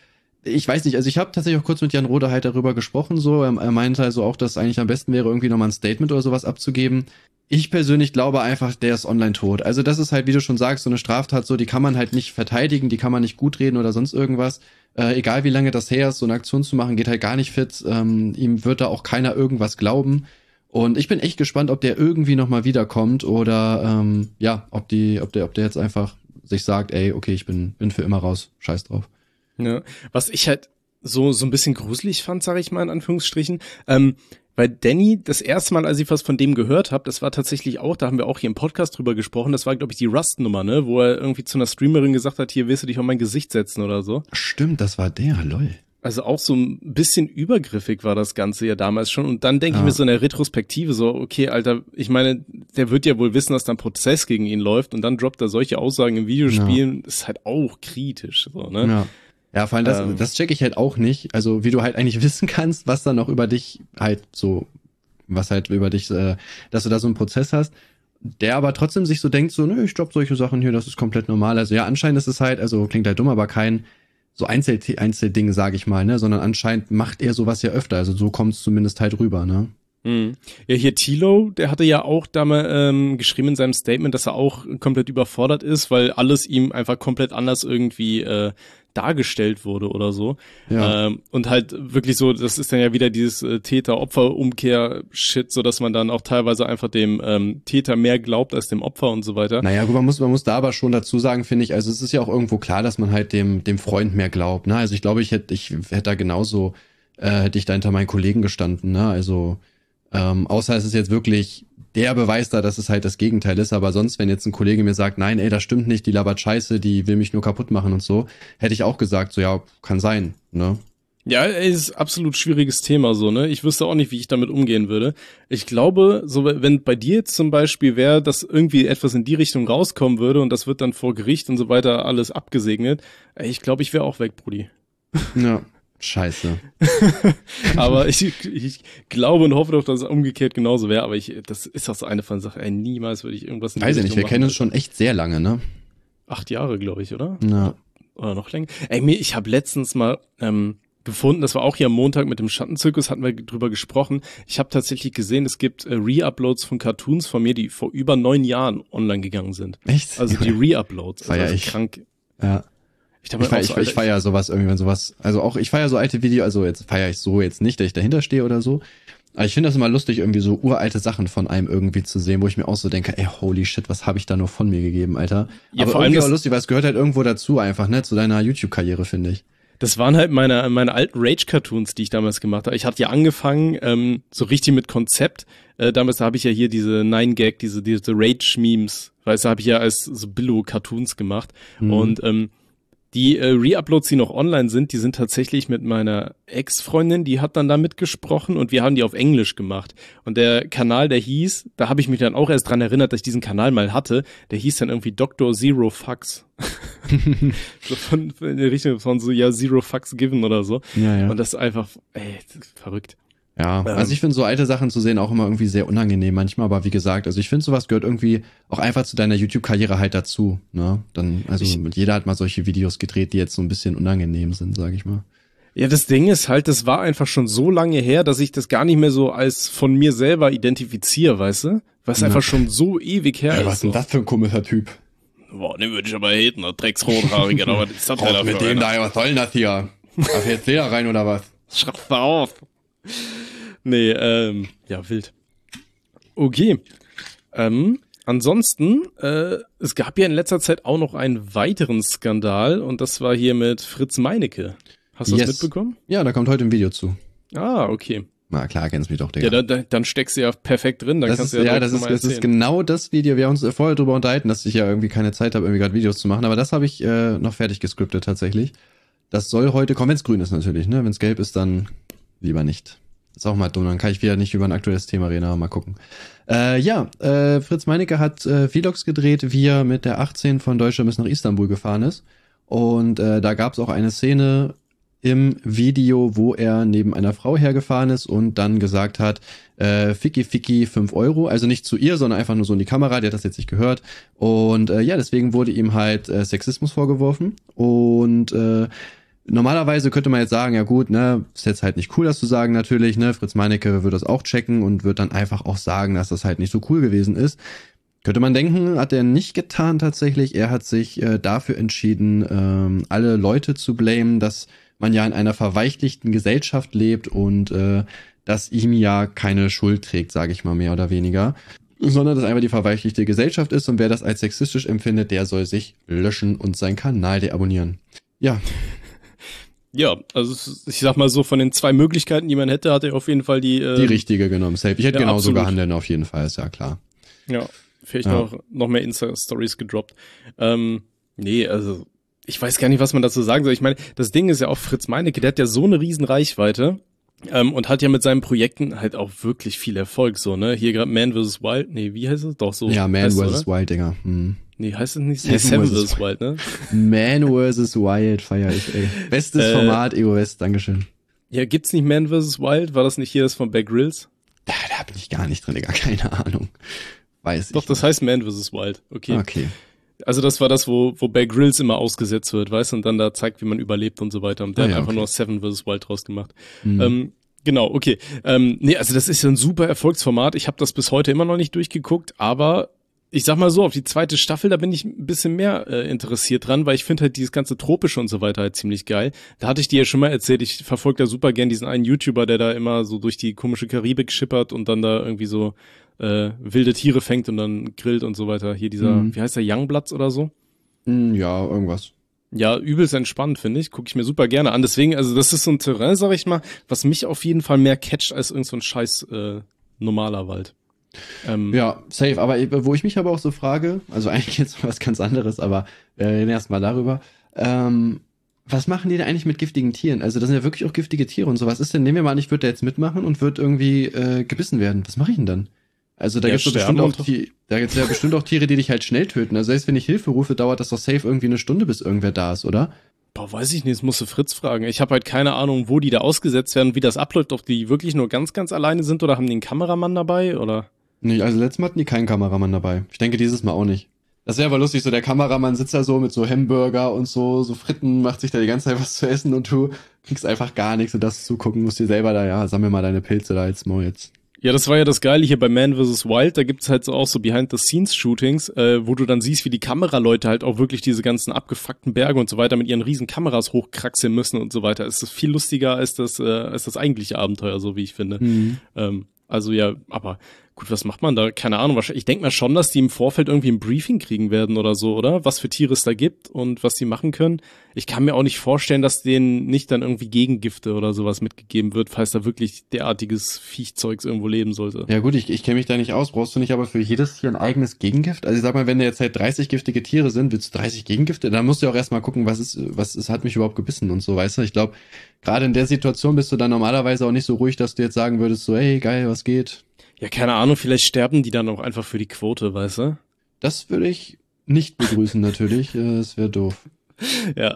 S2: Ich weiß nicht, also ich habe tatsächlich auch kurz mit Jan Rode halt darüber gesprochen, so. Er, er meinte also auch, dass es eigentlich am besten wäre, irgendwie nochmal ein Statement oder sowas abzugeben. Ich persönlich glaube einfach, der ist online tot. Also das ist halt, wie du schon sagst, so eine Straftat, so, die kann man halt nicht verteidigen, die kann man nicht gut reden oder sonst irgendwas. Äh, egal wie lange das her ist, so eine Aktion zu machen, geht halt gar nicht fit. Ähm, ihm wird da auch keiner irgendwas glauben. Und ich bin echt gespannt, ob der irgendwie nochmal wiederkommt oder ähm, ja, ob die, ob der, ob der jetzt einfach sich sagt, ey, okay, ich bin, bin für immer raus, scheiß drauf.
S3: Ja, was ich halt so so ein bisschen gruselig fand, sage ich mal in Anführungsstrichen. Ähm, Weil Danny, das erste Mal, als ich was von dem gehört habe, das war tatsächlich auch, da haben wir auch hier im Podcast drüber gesprochen, das war, glaube ich, die Rust-Nummer, ne, wo er irgendwie zu einer Streamerin gesagt hat, hier willst du dich auf mein Gesicht setzen oder so.
S2: Stimmt, das war der, lol.
S3: Also auch so ein bisschen übergriffig war das Ganze ja damals schon. Und dann denke
S2: ja.
S3: ich mir so in der Retrospektive so, okay, Alter, ich meine, der wird ja wohl wissen, dass da ein Prozess gegen ihn läuft und dann droppt er solche Aussagen im Videospielen, ja. ist halt auch kritisch, so, ne?
S2: Ja. Ja, vor allem das,
S3: ähm,
S2: das check ich halt auch nicht. Also wie du halt eigentlich wissen kannst, was dann noch über dich halt so, was halt über dich, äh, dass du da so einen Prozess hast, der aber trotzdem sich so denkt, so, nö, ich dropp solche Sachen hier, das ist komplett normal. Also ja, anscheinend ist es halt, also klingt halt dumm, aber kein so Einzel Einzelding, sage ich mal, ne, sondern anscheinend macht er sowas ja öfter. Also so kommt es zumindest halt rüber, ne.
S3: Mhm. Ja, hier Tilo, der hatte ja auch da mal ähm, geschrieben in seinem Statement, dass er auch komplett überfordert ist, weil alles ihm einfach komplett anders irgendwie äh, dargestellt wurde oder so.
S2: Ja.
S3: Ähm, und halt wirklich so, das ist dann ja wieder dieses äh, Täter-Opfer-Umkehr-Shit, so dass man dann auch teilweise einfach dem ähm, Täter mehr glaubt als dem Opfer und so weiter.
S2: Naja, gut, man muss, man muss da aber schon dazu sagen, finde ich, also es ist ja auch irgendwo klar, dass man halt dem, dem Freund mehr glaubt, ne? Also ich glaube, ich hätte, ich hätte da genauso, äh, hätte ich da hinter meinen Kollegen gestanden, ne? Also Ähm, außer es ist jetzt wirklich der Beweis da, dass es halt das Gegenteil ist, aber sonst, wenn jetzt ein Kollege mir sagt, nein, ey, das stimmt nicht, die labert scheiße, die will mich nur kaputt machen und so, hätte ich auch gesagt, so ja, kann sein, ne?
S3: Ja, ey, ist absolut schwieriges Thema so, ne? Ich wüsste auch nicht, wie ich damit umgehen würde. Ich glaube, so wenn bei dir jetzt zum Beispiel wäre, dass irgendwie etwas in die Richtung rauskommen würde und das wird dann vor Gericht und so weiter alles abgesegnet, ey, ich glaube, ich wäre auch weg, Brudi.
S2: Ja. Scheiße.
S3: Aber ich, ich glaube und hoffe doch, dass es umgekehrt genauso wäre. Aber ich, das ist auch so eine von Sachen. Ey, niemals würde ich irgendwas in
S2: Weiß ich nicht, wir kennen uns schon echt sehr lange, ne?
S3: Acht Jahre, glaube ich, oder?
S2: Ja.
S3: Oder noch länger. Ey, mir, ich habe letztens mal ähm, gefunden, das war auch hier am Montag mit dem Schattenzirkus, hatten wir drüber gesprochen. Ich habe tatsächlich gesehen, es gibt äh, Re-Uploads von Cartoons von mir, die vor über neun Jahren online gegangen sind.
S2: Echt?
S3: Also die Re-Uploads.
S2: Feier
S3: also
S2: ich.
S3: Krank.
S2: Ja. Ich, ich, feier, so, ich, ich feier sowas irgendwie, wenn sowas, also auch, ich feier so alte Videos, also jetzt feier ich so jetzt nicht, dass ich dahinter stehe oder so, aber ich finde das immer lustig, irgendwie so uralte Sachen von einem irgendwie zu sehen, wo ich mir auch so denke, ey, holy shit, was habe ich da nur von mir gegeben, Alter.
S3: Ja,
S2: aber
S3: vor
S2: irgendwie
S3: allem
S2: auch lustig, weil es gehört halt irgendwo dazu einfach, ne, zu deiner YouTube-Karriere, finde ich.
S3: Das waren halt meine, meine alten Rage-Cartoons, die ich damals gemacht habe. Ich hatte ja angefangen, ähm, so richtig mit Konzept. Äh, damals, da habe ich ja hier diese Nine-Gag, diese, diese Rage-Memes, weißt du, habe ich ja als so Billo-Cartoons gemacht. Mhm. Und ähm, die äh, Re-Uploads, die noch online sind, die sind tatsächlich mit meiner Ex-Freundin, die hat dann da mitgesprochen und wir haben die auf Englisch gemacht. Und der Kanal, der hieß, da habe ich mich dann auch erst dran erinnert, dass ich diesen Kanal mal hatte, der hieß dann irgendwie Doktor Zero Fucks. So von, von in der Richtung von so, ja, Zero Fucks given oder so.
S2: Ja, ja.
S3: Und das ist einfach, ey, das ist verrückt.
S2: Ja, ähm, also ich finde so alte Sachen zu sehen auch immer irgendwie sehr unangenehm manchmal, aber wie gesagt, also ich finde sowas gehört irgendwie auch einfach zu deiner YouTube-Karriere halt dazu, ne? Dann, also ich, jeder hat mal solche Videos gedreht, die jetzt so ein bisschen unangenehm sind, sag ich mal.
S3: Ja, das Ding ist halt, das war einfach schon so lange her, dass ich das gar nicht mehr so als von mir selber identifiziere, weißt du? Weil es ja. einfach schon so ewig her
S2: Ey,
S3: ist.
S2: Was ist denn das für ein komischer Typ?
S3: Boah, den würde ich aber haten, der Drecksrothaarige, aber was ist das denn
S2: mit dem da, was soll denn das hier? Darf jetzt jeder rein oder was?
S3: Schreib mal auf. Nee, ähm, ja, wild. Okay. Ähm, ansonsten, äh, es gab ja in letzter Zeit auch noch einen weiteren Skandal und das war hier mit Fritz Meinecke. Hast du
S2: yes.
S3: das mitbekommen?
S2: Ja, da kommt heute ein Video zu.
S3: Ah, okay.
S2: Na klar, kennst mich doch, Digga.
S3: Ja, da, da, dann steckst du ja perfekt drin, dann
S2: das
S3: kannst
S2: ist,
S3: du ja
S2: ja, das ist, das ist genau das Video. Wir haben uns vorher drüber unterhalten, dass ich ja irgendwie keine Zeit habe, irgendwie gerade Videos zu machen, aber das habe ich äh, noch fertig gescriptet tatsächlich. Das soll heute kommen, wenn es grün ist natürlich, ne? Wenn es gelb ist, dann lieber nicht. Ist auch mal dumm, dann kann ich wieder nicht über ein aktuelles Thema reden, aber mal gucken. Äh, ja, äh, Fritz Meinecke hat äh, Vlogs gedreht, wie er mit der achtzehn von Deutschland bis nach Istanbul gefahren ist. Und äh, da gab es auch eine Szene im Video, wo er neben einer Frau hergefahren ist und dann gesagt hat, äh, Ficky Ficky fünf Euro, also nicht zu ihr, sondern einfach nur so in die Kamera, der hat das jetzt nicht gehört. Und äh, ja, deswegen wurde ihm halt äh, Sexismus vorgeworfen und äh, normalerweise könnte man jetzt sagen, ja gut, ne, ist jetzt halt nicht cool, das zu sagen natürlich, ne, Fritz Meinecke wird das auch checken und wird dann einfach auch sagen, dass das halt nicht so cool gewesen ist. Könnte man denken, hat er nicht getan tatsächlich. Er hat sich äh, dafür entschieden, ähm, alle Leute zu blamen, dass man ja in einer verweichlichten Gesellschaft lebt und äh, dass ihm ja keine Schuld trägt, sage ich mal mehr oder weniger, sondern dass einfach die verweichlichte Gesellschaft ist und wer das als sexistisch empfindet, der soll sich löschen und seinen Kanal deabonnieren. Ja.
S3: Ja, also ich sag mal so, von den zwei Möglichkeiten, die man hätte, hat er auf jeden Fall die... Äh,
S2: die richtige genommen, safe. Ich hätte
S3: ja,
S2: genauso
S3: absolut.
S2: gehandeln, auf jeden Fall, ist ja klar.
S3: Ja, vielleicht
S2: Ja.
S3: noch, noch mehr Insta-Stories gedroppt. Ähm, nee, also ich weiß gar nicht, was man dazu sagen soll. Ich meine, das Ding ist ja auch Fritz Meinecke, der hat ja so eine riesen Reichweite ähm, und hat ja mit seinen Projekten halt auch wirklich viel Erfolg, so, ne? Hier gerade Man versus. Wild, nee, wie heißt es? Doch, so.
S2: Ja, Man
S3: heißt es,
S2: versus.
S3: oder?
S2: Wild, Digga. Hm.
S3: Nee, heißt es nicht
S2: Seven
S3: Seven
S2: versus.
S3: versus. Wild, ne?
S2: Man versus. Wild, feier ich, ey. Bestes
S3: Äh,
S2: Format, E O S, Dankeschön.
S3: Ja, gibt's nicht Man versus. Wild? War das nicht hier das von Bear Grylls?
S2: Da, da bin ich gar nicht drin, Digga, keine Ahnung. Weiß
S3: Doch,
S2: ich
S3: das heißt Man versus. Wild. Okay.
S2: Okay.
S3: Also das war das, wo, wo Bear Grylls immer ausgesetzt wird, weißt du, und dann da zeigt, wie man überlebt und so weiter. Und der
S2: Ah,
S3: hat
S2: ja,
S3: einfach
S2: okay.
S3: nur Seven versus. Wild draus gemacht.
S2: Hm.
S3: Ähm, genau, okay. Ähm, nee, also das ist ja ein super Erfolgsformat. Ich habe das bis heute immer noch nicht durchgeguckt, aber ich sag mal so, auf die zweite Staffel, da bin ich ein bisschen mehr äh, interessiert dran, weil ich finde halt dieses ganze Tropische und so weiter halt ziemlich geil. Da hatte ich dir ja schon mal erzählt, ich verfolge da super gern diesen einen YouTuber, der da immer so durch die komische Karibik schippert und dann da irgendwie so äh, wilde Tiere fängt und dann grillt und so weiter. Hier dieser,
S2: Mhm.
S3: wie heißt der, Youngbloods oder so?
S2: Hm, ja, irgendwas.
S3: Ja, übelst entspannt, finde ich. Gucke ich mir super gerne an. Deswegen, also das ist so ein Terrain, sag ich mal, was mich auf jeden Fall mehr catcht als irgend so ein scheiß äh, normaler Wald. Ähm,
S2: Ja, safe. Aber wo ich mich aber auch so frage, also eigentlich jetzt was ganz anderes, aber wir reden erstmal darüber. Ähm, was machen die denn eigentlich mit giftigen Tieren? Also das sind ja wirklich auch giftige Tiere und so. Was ist denn, nehmen wir mal an, ich würde da jetzt mitmachen und würde irgendwie äh, gebissen werden. Was mache ich denn dann? Also da
S3: Ja,
S2: gibt's doch
S3: sterben
S2: bestimmt auch,
S3: und-
S2: die, da gibt's ja bestimmt auch Tiere, die dich halt schnell töten. Also selbst wenn ich Hilfe rufe, dauert das doch safe irgendwie eine Stunde, bis irgendwer da ist, oder?
S3: Boah, weiß ich nicht, das musst du Fritz fragen. Ich habe halt keine Ahnung, wo die da ausgesetzt werden, wie das abläuft, ob die wirklich nur ganz, ganz alleine sind oder haben die einen Kameramann dabei oder?
S2: Nee, also letztes Mal hatten die keinen Kameramann dabei. Ich denke dieses Mal auch nicht. Das wäre aber lustig, so der Kameramann sitzt da so mit so Hamburger und so, so Fritten, macht sich da die ganze Zeit was zu essen und du kriegst einfach gar nichts und das zugucken, musst dir selber da, ja, sammel mal deine Pilze da jetzt mal jetzt.
S3: Ja, das war ja das Geile hier bei Man versus. Wild, da gibt's halt so auch so Behind-the-Scenes-Shootings, äh, wo du dann siehst, wie die Kameraleute halt auch wirklich diese ganzen abgefuckten Berge und so weiter mit ihren riesen Kameras hochkraxeln müssen und so weiter. Es ist viel lustiger als das, äh, als das eigentliche Abenteuer, so wie ich finde.
S2: Mhm.
S3: Ähm, also ja, aber gut, was macht man da? Keine Ahnung. wahrscheinlich- Ich denke mal schon, dass die im Vorfeld irgendwie ein Briefing kriegen werden oder so, oder? Was für Tiere es da gibt und was die machen können. Ich kann mir auch nicht vorstellen, dass denen nicht dann irgendwie Gegengifte oder sowas mitgegeben wird, falls da wirklich derartiges Viechzeugs irgendwo leben sollte.
S2: Ja gut, ich, ich kenne mich da nicht aus. Brauchst du nicht aber für jedes Tier ein eigenes Gegengift? Also ich sag mal, wenn da jetzt halt dreißig giftige Tiere sind, willst du dreißig Gegengifte? Dann musst du ja auch erstmal gucken, was ist, was ist, hat mich überhaupt gebissen und so, weißt du? Ich glaube, gerade in der Situation bist du dann normalerweise auch nicht so ruhig, dass du jetzt sagen würdest, so, hey, geil, was geht?
S3: Ja, keine Ahnung, vielleicht sterben die dann auch einfach für die Quote, weißt du?
S2: Das würde ich nicht begrüßen natürlich. äh, Das wäre doof.
S3: Ja.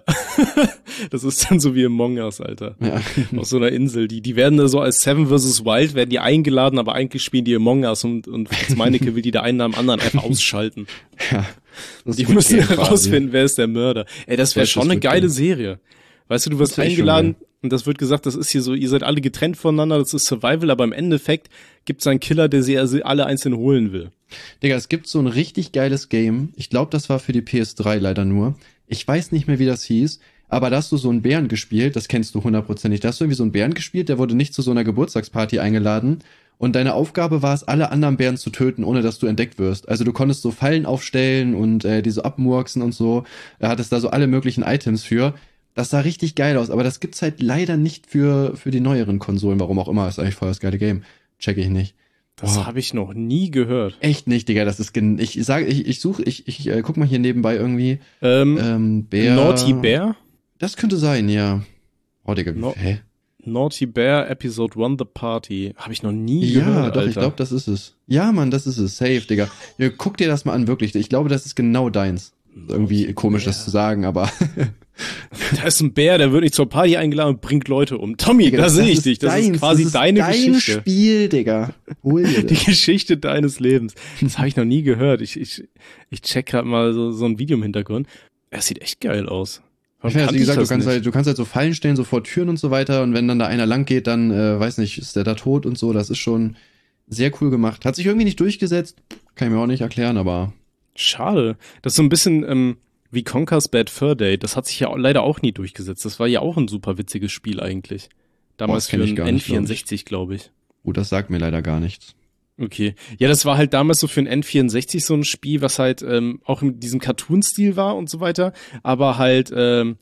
S3: Das ist dann so wie Among Us, Alter.
S2: Ja.
S3: Auf so einer Insel. Die, die werden da so als Seven versus. Wild, werden die eingeladen, aber eigentlich spielen die Among Us und, und Fritz Meinecke will die da einen nach dem anderen einfach ausschalten.
S2: Ja. Das
S3: Die
S2: Squid
S3: müssen
S2: Game quasi.
S3: herausfinden, wer ist der Mörder. Ey, das wäre
S2: Das ist
S3: schon eine
S2: Squid
S3: geile
S2: Game.
S3: Serie. Weißt du, du wirst
S2: Das wär echt
S3: eingeladen
S2: schon
S3: und das wird gesagt, das ist hier so, ihr seid alle getrennt voneinander, das ist Survival, aber im Endeffekt gibt's einen Killer, der sie also alle einzeln holen will.
S2: Digga, es gibt so ein richtig geiles Game. Ich glaube, das war für die P S drei leider nur. Ich weiß nicht mehr, wie das hieß, aber da hast du so einen Bären gespielt, das kennst du hundertprozentig. Da hast du irgendwie so einen Bären gespielt, der wurde nicht zu so einer Geburtstagsparty eingeladen. Und deine Aufgabe war es, alle anderen Bären zu töten, ohne dass du entdeckt wirst. Also du konntest so Fallen aufstellen und äh, die so abmurksen und so. Du hattest da so alle möglichen Items für. Das sah richtig geil aus, aber das gibt's halt leider nicht für, für die neueren Konsolen. Warum auch immer, ist eigentlich voll das geile Game. Check ich nicht.
S3: Das
S2: Boah.
S3: habe ich noch nie gehört.
S2: Echt nicht, Digga, das ist gen ich sage, ich, ich suche, ich, ich äh, guck mal hier nebenbei irgendwie.
S3: Ähm,
S2: Ähm, Bär.
S3: Naughty Bear?
S2: Das könnte sein, ja. Oh, Digga, wie,
S3: No-
S2: hä?
S3: Naughty Bear Episode One The Party. Habe ich noch nie
S2: Ja,
S3: gehört,
S2: doch,
S3: Alter.
S2: ich glaube, das ist es. Ja, Mann, das ist es. Safe, Digga. Ja, guck dir das mal an, wirklich. Ich glaube, das ist genau deins. Irgendwie komisch, das zu sagen, aber
S3: Da ist ein Bär, der wird nicht zur Party eingeladen und bringt Leute um. Tommy,
S2: Digga,
S3: da sehe ich
S2: ist
S3: dich. Das
S2: deins,
S3: ist quasi
S2: das ist
S3: deine
S2: dein
S3: Geschichte.
S2: Spiel, Digga. Hol dir
S3: Die
S2: das.
S3: Geschichte deines Lebens. Das habe ich noch nie gehört. Ich, ich, ich check gerade mal so, so ein Video im Hintergrund. Es sieht echt geil aus. Warum
S2: Ja, also
S3: kannte
S2: wie
S3: ich
S2: gesagt, du
S3: das
S2: kannst
S3: nicht?
S2: halt, du kannst halt so Fallen stellen, so vor Türen und so weiter. Und wenn dann da einer lang geht, dann, äh, weiß nicht, ist der da tot und so. Das ist schon sehr cool gemacht. Hat sich irgendwie nicht durchgesetzt. Kann ich mir auch nicht erklären, aber
S3: Schade. Das ist so ein bisschen ähm, wie Conker's Bad Fur Day. Das hat sich ja auch, leider auch nie durchgesetzt. Das war ja auch ein super witziges Spiel eigentlich. Damals
S2: das kenn
S3: für
S2: ich
S3: ein
S2: gar
S3: N
S2: nicht, glaub ich.
S3: vierundsechzig, glaube ich.
S2: gut, das sagt mir leider gar nichts.
S3: Okay. Ja, das war halt damals so für ein N vierundsechzig so ein Spiel, was halt ähm, auch in diesem Cartoon-Stil war und so weiter, aber halt ähm,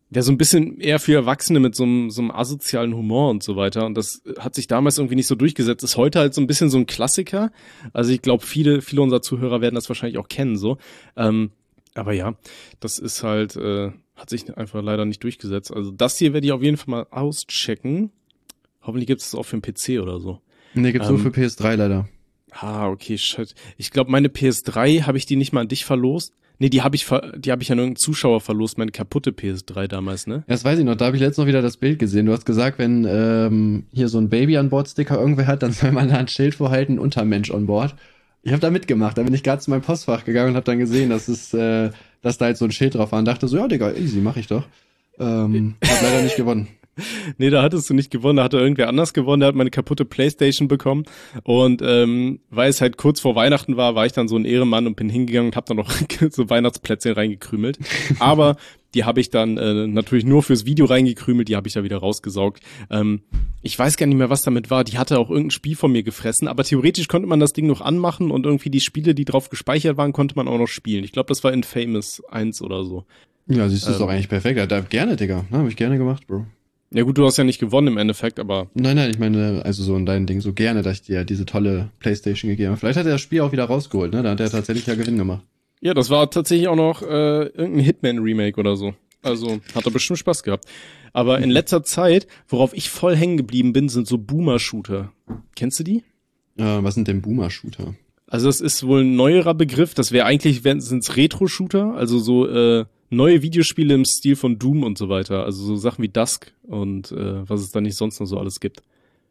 S3: Ja, so ein bisschen eher für Erwachsene mit so einem, so einem asozialen Humor und so weiter. Und das hat sich damals irgendwie nicht so durchgesetzt. Ist heute halt so ein bisschen so ein Klassiker. Also ich glaube, viele, viele unserer Zuhörer werden das wahrscheinlich auch kennen, so. Ähm, aber ja, das ist halt, äh, hat sich einfach leider nicht durchgesetzt. Also das hier werde ich auf jeden Fall mal auschecken. Hoffentlich gibt es das auch für den P C oder so.
S2: Nee, gibt's
S3: ähm,
S2: nur für P S drei leider.
S3: Ah, okay, shit. Ich glaube, meine P S drei, habe ich die nicht mal an dich verlost? Nee, die habe ich ver- die habe ich an irgendeinen Zuschauer verlost, meine kaputte P S drei damals, ne?
S2: Ja, das weiß ich noch, da habe ich letztens noch wieder das Bild gesehen. Du hast gesagt, wenn ähm, hier so ein Baby an Bord Sticker irgendwer hat, dann soll man da ein Schild vorhalten, Untermensch an Bord. Ich habe da mitgemacht, da bin ich gerade zu meinem Postfach gegangen und habe dann gesehen, dass es, äh, dass da halt so ein Schild drauf war und dachte so, ja Digga, easy, mach ich doch. Ähm, hab leider nicht gewonnen.
S3: Nee, da hattest du nicht gewonnen, da hatte irgendwer anders gewonnen, der hat meine kaputte Playstation bekommen und ähm, weil es halt kurz vor Weihnachten war, war ich dann so ein Ehrenmann und bin hingegangen und hab dann noch so Weihnachtsplätzchen reingekrümelt, aber die habe ich dann äh, natürlich nur fürs Video reingekrümelt, die habe ich da wieder rausgesaugt. Ähm, ich weiß gar nicht mehr, was damit war, die hatte auch irgendein Spiel von mir gefressen, aber theoretisch konnte man das Ding noch anmachen und irgendwie die Spiele, die drauf gespeichert waren, konnte man auch noch spielen. Ich glaube, das war Infamous eins oder so.
S2: Ja, siehst du, ist
S3: Ähm.
S2: doch eigentlich perfekt. Ja, da, gerne, Digga. Ja, hab ich gerne gemacht, Bro.
S3: Ja gut, du hast ja nicht gewonnen im Endeffekt, aber...
S2: Nein, nein, ich meine, also so in deinem Ding, so gerne, dass ich dir diese tolle Playstation gegeben habe. Vielleicht hat er das Spiel auch wieder rausgeholt, ne? Da hat er tatsächlich ja Gewinn gemacht.
S3: Ja, das war tatsächlich auch noch äh, irgendein Hitman-Remake oder so. Also hat er bestimmt Spaß gehabt. Aber in letzter Zeit, worauf ich voll hängen geblieben bin, sind so Boomer-Shooter. Kennst du die?
S2: Äh, was sind denn Boomer-Shooter?
S3: Also das ist wohl ein neuerer Begriff. Das wäre eigentlich, sind's Retro-Shooter, also so äh, neue Videospiele im Stil von Doom und so weiter. Also so Sachen wie Dusk und äh, was es da nicht sonst noch so alles gibt.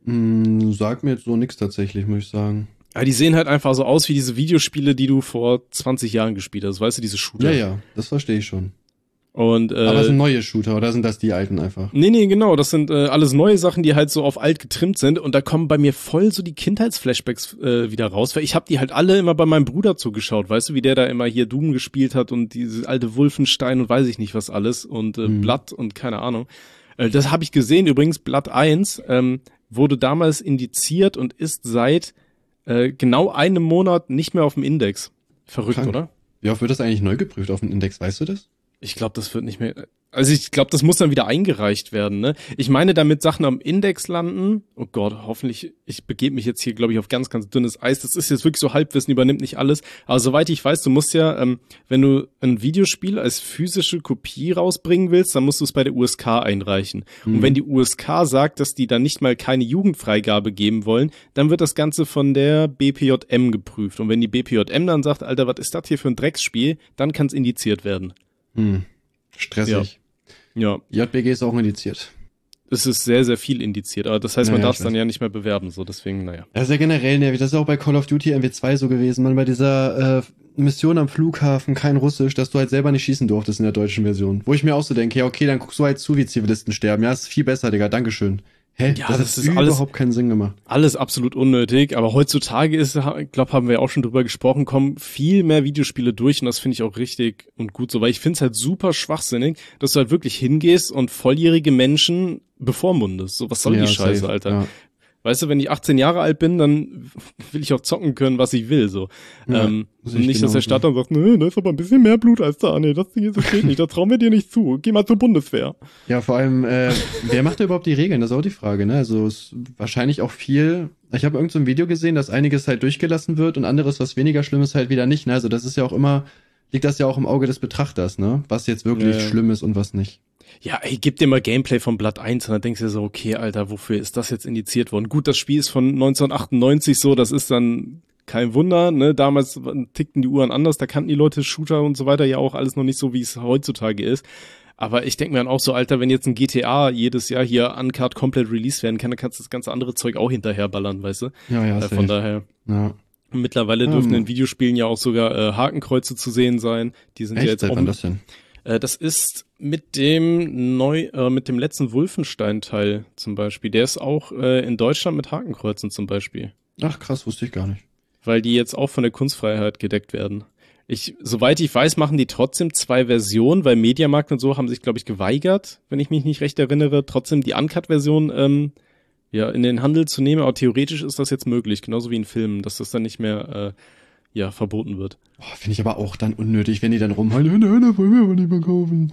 S2: Mm, sag mir jetzt so nix tatsächlich, muss ich sagen.
S3: Aber die sehen halt einfach so aus wie diese Videospiele, die du vor zwanzig Jahren gespielt hast. Weißt du, diese Shooter?
S2: Ja, ja, das verstehe ich schon.
S3: Und, äh,
S2: Aber sind neue Shooter oder sind das die alten einfach?
S3: Nee, nee, genau. Das sind äh, alles neue Sachen, die halt so auf alt getrimmt sind. Und da kommen bei mir voll so die Kindheitsflashbacks äh, wieder raus. Weil ich habe die halt alle immer bei meinem Bruder zugeschaut. Weißt du, wie der da immer hier Doom gespielt hat und diese alte Wolfenstein und weiß ich nicht was alles. Und äh,
S2: Mhm.
S3: Blood und keine Ahnung. Äh, das habe ich gesehen. Übrigens, Blood eins ähm, wurde damals indiziert und ist seit äh, genau einem Monat nicht mehr auf dem Index. Verrückt,
S2: Krank.
S3: oder?
S2: Wie oft wird das eigentlich neu geprüft auf dem Index, weißt du das?
S3: Ich glaube, das wird nicht mehr. Also ich glaube, das muss dann wieder eingereicht werden, ne? Ich meine, damit Sachen am Index landen. Oh Gott, hoffentlich, ich begebe mich jetzt hier, glaube ich, auf ganz, ganz dünnes Eis. Das ist jetzt wirklich so Halbwissen, übernimmt nicht alles. Aber soweit ich weiß, du musst ja, ähm, wenn du ein Videospiel als physische Kopie rausbringen willst, dann musst du es bei der U S K einreichen.
S2: Mhm.
S3: Und wenn die U S K sagt, dass die dann nicht mal keine Jugendfreigabe geben wollen, dann wird das Ganze von der B P J M geprüft. Und wenn die B P J M dann sagt, Alter, was ist das hier für ein Drecksspiel, dann kann es indiziert werden.
S2: Hm. Stressig.
S3: Ja.
S2: J B G ist auch indiziert.
S3: Es ist sehr, sehr viel indiziert, aber das heißt,
S2: Ja,
S3: man
S2: ja,
S3: darf
S2: ich
S3: es dann
S2: weiß.
S3: ja nicht mehr bewerben, so deswegen, naja.
S2: Das ist ja generell nervig. Das ist auch bei Call of Duty M W zwei so gewesen, man, bei dieser äh, Mission am Flughafen, kein Russisch, dass du halt selber nicht schießen durftest in der deutschen Version. Wo ich mir auch so denke, ja okay, dann guckst du halt zu, wie Zivilisten sterben. Ja, ist viel besser, Digga, Dankeschön. Hä?
S3: Ja,
S2: das,
S3: das
S2: hat
S3: ist
S2: überhaupt
S3: alles-
S2: keinen Sinn gemacht.
S3: Alles absolut unnötig, aber heutzutage ist, ich glaube, haben wir ja auch schon drüber gesprochen, kommen viel mehr Videospiele durch und das finde ich auch richtig und gut so, weil ich finde es halt super schwachsinnig, dass du halt wirklich hingehst und volljährige Menschen bevormundest. So, was soll
S2: Ja,
S3: die Scheiße,
S2: safe.
S3: Alter?
S2: Ja.
S3: Weißt du, wenn ich achtzehn Jahre alt bin, dann will ich auch zocken können, was ich will, so.
S2: Ja,
S3: ähm,
S2: sehe
S3: und
S2: ich
S3: nicht, dass der
S2: genauso.
S3: Staat dann sagt, nö, da ist aber ein bisschen mehr Blut als da. Nee, das Ding ist, das geht nicht, das trauen wir dir nicht zu. Geh mal zur Bundeswehr.
S2: Ja, vor allem, äh, wer macht da überhaupt die Regeln? Das ist auch die Frage, ne? Also ist wahrscheinlich auch viel. Ich habe irgend so ein Video gesehen, dass einiges halt durchgelassen wird und anderes, was weniger schlimm ist, halt wieder nicht. Ne? Also das ist ja auch immer, liegt das ja auch im Auge des Betrachters, ne? Was jetzt wirklich
S3: Ja, ja.
S2: schlimm ist und was nicht.
S3: Ja, ey, gib dir mal Gameplay von Blood eins und dann denkst du dir so, okay, Alter, wofür ist das jetzt indiziert worden? Gut, das Spiel ist von neunzehnhundertachtundneunzig so, das ist dann kein Wunder, ne? Damals tickten die Uhren anders, da kannten die Leute Shooter und so weiter ja auch alles noch nicht so, wie es heutzutage ist. Aber ich denke mir dann auch so, Alter, wenn jetzt ein G T A jedes Jahr hier uncut komplett released werden kann, dann kannst du das ganze andere Zeug auch hinterherballern, weißt du?
S2: Ja, ja,
S3: äh,
S2: safe.
S3: von daher.
S2: Ja.
S3: Mittlerweile
S2: Ja,
S3: dürfen
S2: Mann.
S3: in Videospielen ja auch sogar äh, Hakenkreuze zu sehen sein. Die sind ja
S2: Echt?
S3: jetzt
S2: Seit
S3: auch
S2: wann das denn?
S3: Äh, das ist mit dem neu, äh, mit dem letzten Wolfenstein-Teil zum Beispiel. Der ist auch äh, in Deutschland mit Hakenkreuzen zum Beispiel.
S2: Ach krass, wusste ich gar nicht.
S3: Weil die jetzt auch von der Kunstfreiheit gedeckt werden. Ich, soweit ich weiß, machen die trotzdem zwei Versionen, weil Mediamarkt und so haben sich, glaube ich, geweigert, wenn ich mich nicht recht erinnere, trotzdem die Uncut-Version ähm, ja, in den Handel zu nehmen. Aber theoretisch ist das jetzt möglich, genauso wie in Filmen, dass das dann nicht mehr äh, ja, verboten wird.
S2: Oh, finde ich aber auch dann unnötig, wenn die dann rumhalten, nein, nein, das wollen wir aber nicht mehr kaufen.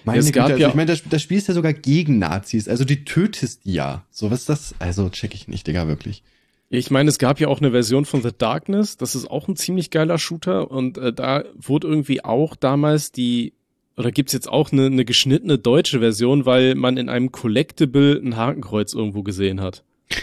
S2: Meine
S3: es
S2: Güte,
S3: gab
S2: also
S3: ja,
S2: ich meine, das, das Spiel ist ja sogar gegen Nazis, also die tötest die ja. So, was ist das? Also check ich nicht, Digga, wirklich.
S3: ich meine, es gab ja auch eine Version von The Darkness, das ist auch ein ziemlich geiler Shooter und äh, da wurde irgendwie auch damals die, oder gibt's jetzt auch eine, eine geschnittene deutsche Version, weil man in einem Collectible ein Hakenkreuz irgendwo gesehen hat.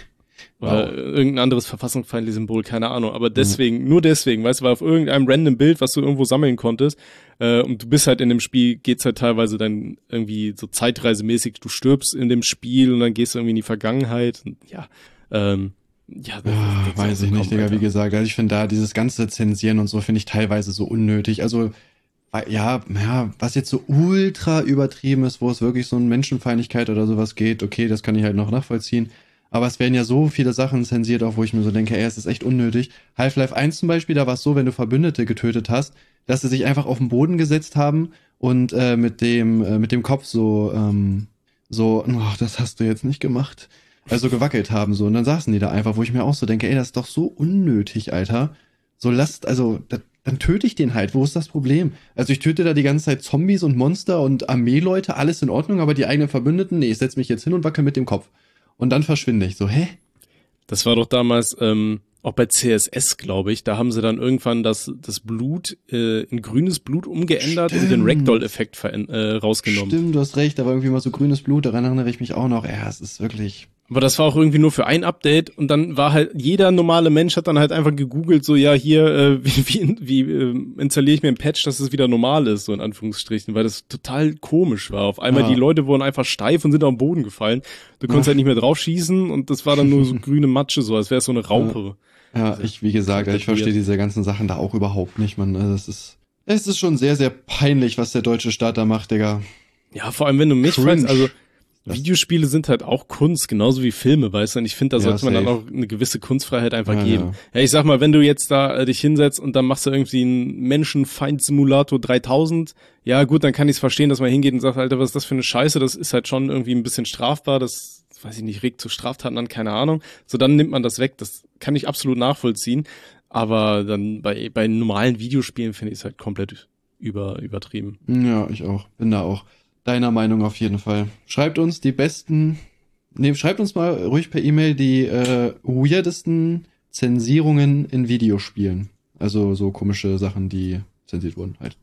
S3: Oder
S2: Wow.
S3: irgendein anderes verfassungsfeindliches Symbol, keine Ahnung. Aber deswegen, mhm. nur deswegen, weißt du, weil auf irgendeinem random Bild, was du irgendwo sammeln konntest, äh, und du bist halt in dem Spiel, geht's halt teilweise dann irgendwie so zeitreisemäßig, du stirbst in dem Spiel und dann gehst du irgendwie in die Vergangenheit. Und ja, ähm, ja, das,
S2: Ja,
S3: das
S2: weiß
S3: so
S2: ich nicht,
S3: kommt,
S2: Digga,
S3: Alter.
S2: wie gesagt. Also ich finde da dieses ganze Zensieren und so finde ich teilweise so unnötig. Also, weil- ja, ja, was jetzt so ultra übertrieben ist, wo es wirklich so um Menschenfeindlichkeit oder sowas geht, okay, das kann ich halt noch nachvollziehen. Aber es werden ja so viele Sachen zensiert, auch wo ich mir so denke, ey, es ist echt unnötig. Half-Life eins zum Beispiel, da war es so, wenn du Verbündete getötet hast, dass sie sich einfach auf den Boden gesetzt haben und äh, mit dem äh, mit dem Kopf so, ähm, so, oh, das hast du jetzt nicht gemacht, also gewackelt haben so. Und dann saßen die da einfach, wo ich mir auch so denke, ey, das ist doch so unnötig, Alter. So lasst, also, da, dann töte ich den halt. Wo ist das Problem? Also ich töte da die ganze Zeit Zombies und Monster und Armeeleute, alles in Ordnung, aber die eigenen Verbündeten, nee, ich setz mich jetzt hin und wackel mit dem Kopf. Und dann verschwinde ich so, hä?
S3: Das war doch damals ähm, auch bei C S S, glaube ich. Da haben sie dann irgendwann das, das Blut äh, in grünes Blut umgeändert
S2: Stimmt.
S3: und den Ragdoll-Effekt veränd- äh, rausgenommen.
S2: Stimmt, du hast recht, da war irgendwie mal so grünes Blut, daran erinnere ich mich auch noch. Ja, es ist wirklich...
S3: Aber das war auch irgendwie nur für ein Update und dann war halt, jeder normale Mensch hat dann halt einfach gegoogelt, so ja hier, äh, wie, wie, wie äh, installiere ich mir ein Patch, dass es wieder normal ist, so in Anführungsstrichen, weil das total komisch war. Auf einmal
S2: Ja.
S3: die Leute wurden einfach steif und sind auf den Boden gefallen. Du konntest
S2: Ja.
S3: halt nicht mehr drauf schießen und das war dann nur so grüne Matsche, so als wäre es so eine Raupe.
S2: Ja, ich, wie gesagt, ich verstehe diese ganzen Sachen da auch überhaupt nicht, man. Also es ist, es ist schon sehr, sehr peinlich, was der deutsche Staat da macht, Digga.
S3: Ja, vor allem wenn du mich
S2: Cringe.
S3: fragst, also
S2: Das-
S3: Videospiele sind halt auch Kunst, genauso wie Filme, weißt du, und ich finde, da
S2: Ja,
S3: sollte man dann
S2: safe.
S3: auch eine gewisse Kunstfreiheit einfach
S2: Ja,
S3: geben. Ja. ich sag mal, wenn du jetzt da äh, dich hinsetzt und dann machst du irgendwie einen Menschenfeind-Simulator dreitausend, ja gut, dann kann ich es verstehen, dass man hingeht und sagt, Alter, was ist das für eine Scheiße, das ist halt schon irgendwie ein bisschen strafbar, das, weiß ich nicht, regt zu Straftaten an, keine Ahnung. So, dann nimmt man das weg, das kann ich absolut nachvollziehen, aber dann bei, bei normalen Videospielen finde ich es halt komplett über, übertrieben.
S2: Ja, ich auch. Bin da auch deiner Meinung auf jeden Fall. Schreibt uns die besten, nee, schreibt uns mal ruhig per E-Mail die äh, weirdesten Zensierungen in Videospielen. Also so komische Sachen, die zensiert wurden halt.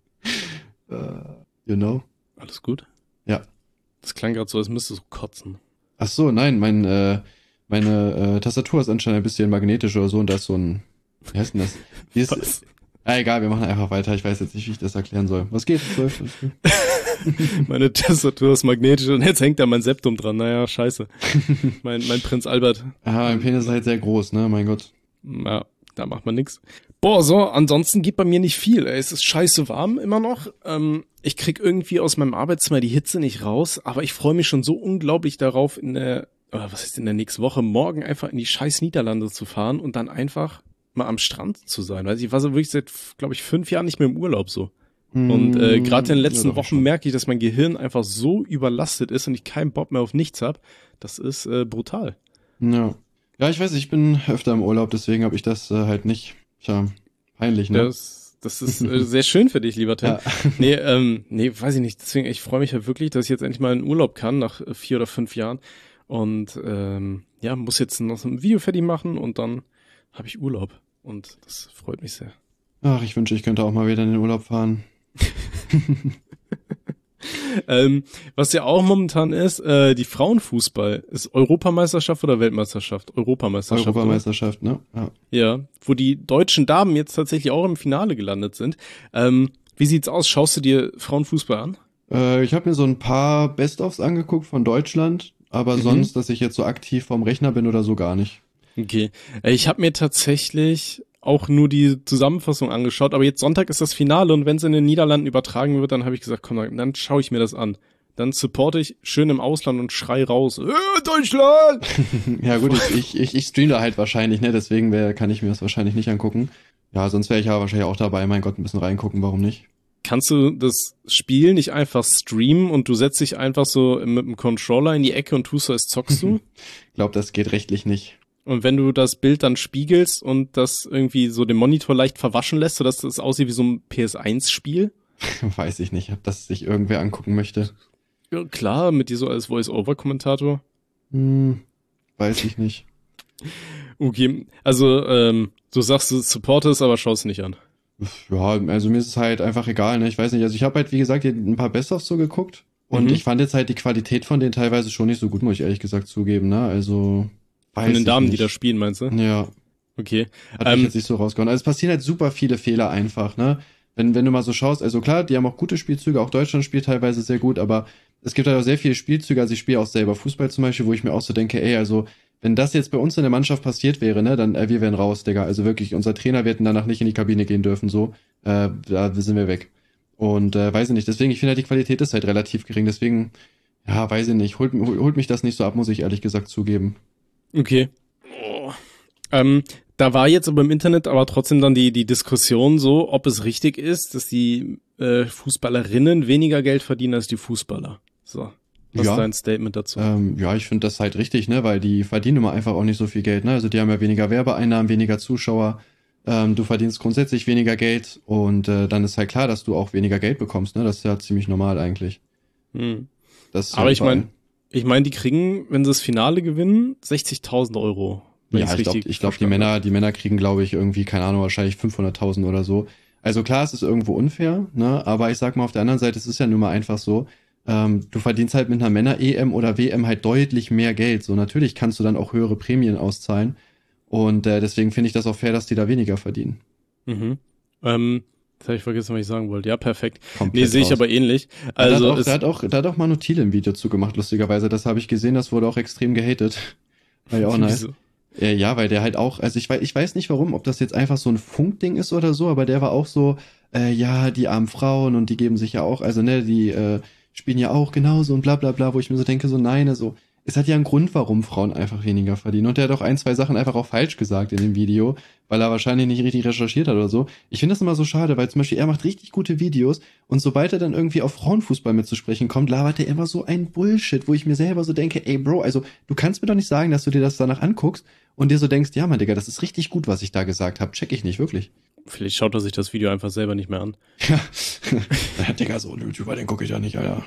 S2: äh, you know?
S3: Alles gut?
S2: Ja.
S3: Das klang gerade so, als müsstest du kotzen.
S2: Ach so, nein, mein, äh, meine äh, Tastatur ist anscheinend ein bisschen magnetisch oder so und da ist so ein, wie heißt denn das? Wie ist,
S3: Was?
S2: ah, egal, wir machen einfach weiter. Ich weiß jetzt nicht, wie ich das erklären soll. Was geht? Zwölf, alles gut.
S3: Meine Tastatur ist magnetisch und jetzt hängt da mein Septum dran. Naja, scheiße. Mein, mein Prinz Albert.
S2: Ah, mein Penis ist halt sehr groß, ne? Mein Gott.
S3: Ja, da macht man nix. Boah, so, ansonsten geht bei mir nicht viel. Ey. Es ist scheiße warm immer noch. Ähm, ich krieg irgendwie aus meinem Arbeitszimmer die Hitze nicht raus, aber ich freue mich schon so unglaublich darauf, in der, oder was ist in der nächsten Woche, morgen einfach in die scheiß Niederlande zu fahren und dann einfach mal am Strand zu sein. Weil ich war so wirklich seit, glaube ich, fünf Jahren nicht mehr im Urlaub so. Und äh, gerade in den letzten
S2: Ja, doch,
S3: Wochen
S2: schon.
S3: merke ich, dass mein Gehirn einfach so überlastet ist und ich keinen Bock mehr auf nichts hab. Das ist äh, brutal.
S2: Ja. Ja, ich weiß, ich bin öfter im Urlaub, deswegen habe ich das äh, halt nicht. Tja, peinlich, ne?
S3: Das, das ist äh, sehr schön für dich, lieber Tim.
S2: Ja.
S3: Nee, ähm, nee, weiß ich nicht. Deswegen, ich freue mich halt wirklich, dass ich jetzt endlich mal in Urlaub kann, nach äh, vier oder fünf Jahren. Und ähm, ja, muss jetzt noch so ein Video fertig machen und dann habe ich Urlaub. Und das freut mich sehr.
S2: Ach, ich wünsche, ich könnte auch mal wieder in den Urlaub fahren.
S3: Ähm, was ja auch momentan ist, äh, die Frauenfußball. Ist Europameisterschaft oder Weltmeisterschaft? Europameisterschaft.
S2: Europameisterschaft, ne? Ja.
S3: Oder? Ja, wo die deutschen Damen jetzt tatsächlich auch im Finale gelandet sind. Ähm, wie sieht's aus? Schaust du dir Frauenfußball an?
S2: Äh, ich habe mir so ein paar Best-ofs angeguckt von Deutschland, aber
S3: Mhm.
S2: sonst, dass ich jetzt so aktiv vorm Rechner bin oder so, gar nicht.
S3: Okay. Äh, Ich habe mir tatsächlich auch nur die Zusammenfassung angeschaut, aber jetzt Sonntag ist das Finale und wenn es in den Niederlanden übertragen wird, dann habe ich gesagt, komm, dann schaue ich mir das an. Dann supporte ich schön im Ausland und schrei raus, äh, Deutschland!
S2: Ja gut, ich, ich, ich, ich streame da halt wahrscheinlich, ne? Deswegen wär, kann ich mir das wahrscheinlich nicht angucken. Ja, sonst wäre ich ja wahrscheinlich auch dabei. Mein Gott, ein bisschen reingucken, warum nicht?
S3: Kannst du das Spiel nicht einfach streamen und du setzt dich einfach so mit dem Controller in die Ecke und tust so, als zockst du?
S2: Ich glaube, das geht rechtlich nicht.
S3: Und wenn du das Bild dann spiegelst und das irgendwie so den Monitor leicht verwaschen lässt, sodass das aussieht wie so ein P S eins Spiel?
S2: Weiß ich nicht, ob das sich irgendwer angucken möchte.
S3: Ja, klar, mit dir so als Voice-Over-Kommentator.
S2: Hm, weiß ich nicht.
S3: Okay, also ähm, du sagst, du supportest, aber schaust nicht an.
S2: Ja, also mir ist es halt einfach egal, ne? Ich weiß nicht, also ich habe halt, wie gesagt, hier ein paar Best-ofs so geguckt und
S3: Mhm.
S2: ich fand jetzt halt die Qualität von denen teilweise schon nicht so gut, muss ich ehrlich gesagt zugeben, ne? Also, weiß
S3: Von den
S2: ich
S3: Damen,
S2: nicht.
S3: die da spielen, meinst du?
S2: Ja,
S3: Okay.
S2: hat mich
S3: Ähm,
S2: jetzt nicht so rausgehauen. Also es passieren halt super viele Fehler einfach, ne? Wenn, wenn du mal so schaust, also klar, die haben auch gute Spielzüge, auch Deutschland spielt teilweise sehr gut, aber es gibt halt auch sehr viele Spielzüge, also ich spiele auch selber Fußball zum Beispiel, wo ich mir auch so denke, ey, also wenn das jetzt bei uns in der Mannschaft passiert wäre, ne, dann äh, wir wären raus, Digga. Also wirklich, unser Trainer, wir hätten danach nicht in die Kabine gehen dürfen, so. Äh, da sind wir weg. Und äh, weiß ich nicht, deswegen, ich finde halt, die Qualität ist halt relativ gering, deswegen, ja, weiß ich nicht, holt, holt, holt mich das nicht so ab, muss ich ehrlich gesagt zugeben.
S3: okay. Oh. Ähm, da war jetzt aber im Internet aber trotzdem dann die, die Diskussion so, ob es richtig ist, dass die äh, Fußballerinnen weniger Geld verdienen als die Fußballer. So. Was
S2: Ja.
S3: ist dein Statement dazu?
S2: Ähm, ja, ich finde das halt richtig, ne, weil die verdienen immer einfach auch nicht so viel Geld, ne, also die haben ja weniger Werbeeinnahmen, weniger Zuschauer, ähm, du verdienst grundsätzlich weniger Geld und äh, dann ist halt klar, dass du auch weniger Geld bekommst, ne, das ist ja ziemlich normal eigentlich.
S3: Hm.
S2: Das ist
S3: Aber
S2: ja
S3: ich
S2: überall.
S3: meine, ich meine, die kriegen, wenn sie das Finale gewinnen, sechzigtausend Euro. wenn
S2: Ja,
S3: ich's
S2: ich glaube,
S3: richtig
S2: ich glaub, die
S3: verstanden
S2: Männer, die Männer kriegen, glaube ich, irgendwie, keine Ahnung, wahrscheinlich fünfhunderttausend oder so. Also klar, es ist irgendwo unfair, ne, aber ich sag mal, auf der anderen Seite, es ist ja nun mal einfach so, ähm, du verdienst halt mit einer Männer-E M oder W M halt deutlich mehr Geld. So, natürlich kannst du dann auch höhere Prämien auszahlen. Und äh, deswegen finde ich das auch fair, dass die da weniger verdienen.
S3: habe. Mhm. Ähm, jetzt habe ich vergessen, was ich sagen wollte. Ja, perfekt.
S2: Komplett
S3: Nee, sehe ich
S2: raus.
S3: aber ähnlich.
S2: Also
S3: Also
S2: da, hat auch,
S3: es,
S2: da, hat auch, da hat auch Manu Thiele ein Video zugemacht, lustigerweise. Das habe ich gesehen, das wurde auch extrem gehatet. War ja auch nice.
S3: Wieso?
S2: Äh, ja, weil der halt auch, also ich weiß, ich weiß nicht warum, ob das jetzt einfach so ein Funkding ist oder so, aber der war auch so, äh, ja, die armen Frauen und die geben sich ja auch, also ne, die äh, spielen ja auch genauso und bla bla bla, wo ich mir so denke, so nein, also es hat ja einen Grund, warum Frauen einfach weniger verdienen. Und der hat auch ein, zwei Sachen einfach auch falsch gesagt in dem Video, weil er wahrscheinlich nicht richtig recherchiert hat oder so. Ich finde das immer so schade, weil zum Beispiel er macht richtig gute Videos und sobald er dann irgendwie auf Frauenfußball mitzusprechen kommt, labert er immer so ein Bullshit, wo ich mir selber so denke, ey Bro, also du kannst mir doch nicht sagen, dass du dir das danach anguckst und dir so denkst, ja Mann, Digga, das ist richtig gut, was ich da gesagt habe. Check ich nicht, wirklich.
S3: Vielleicht schaut er sich das Video einfach selber nicht mehr an.
S2: Ja, ja Digga, so ein YouTuber, den gucke ich ja nicht, Alter.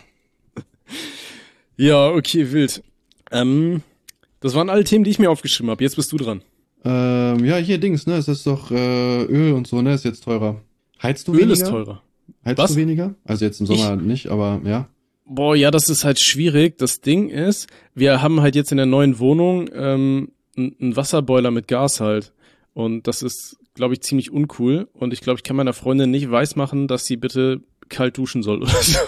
S3: Ja, okay, wild. Ähm, das waren alle Themen, die ich mir aufgeschrieben habe. Jetzt bist du dran.
S2: Ähm, ja, hier Dings, ne, es ist doch äh, Öl und so, ne, ist jetzt teurer. Heizt du
S3: Öl
S2: weniger?
S3: ist teurer.
S2: Heizt
S3: Was?
S2: du weniger? Also jetzt im Sommer nicht, aber ja.
S3: Boah, ja, das ist halt schwierig. Das Ding ist, wir haben halt jetzt in der neuen Wohnung ähm, einen Wasserboiler mit Gas halt. Und das ist, glaube ich, ziemlich uncool. Und ich glaube, ich kann meiner Freundin nicht weismachen, dass sie bitte kalt duschen soll oder so.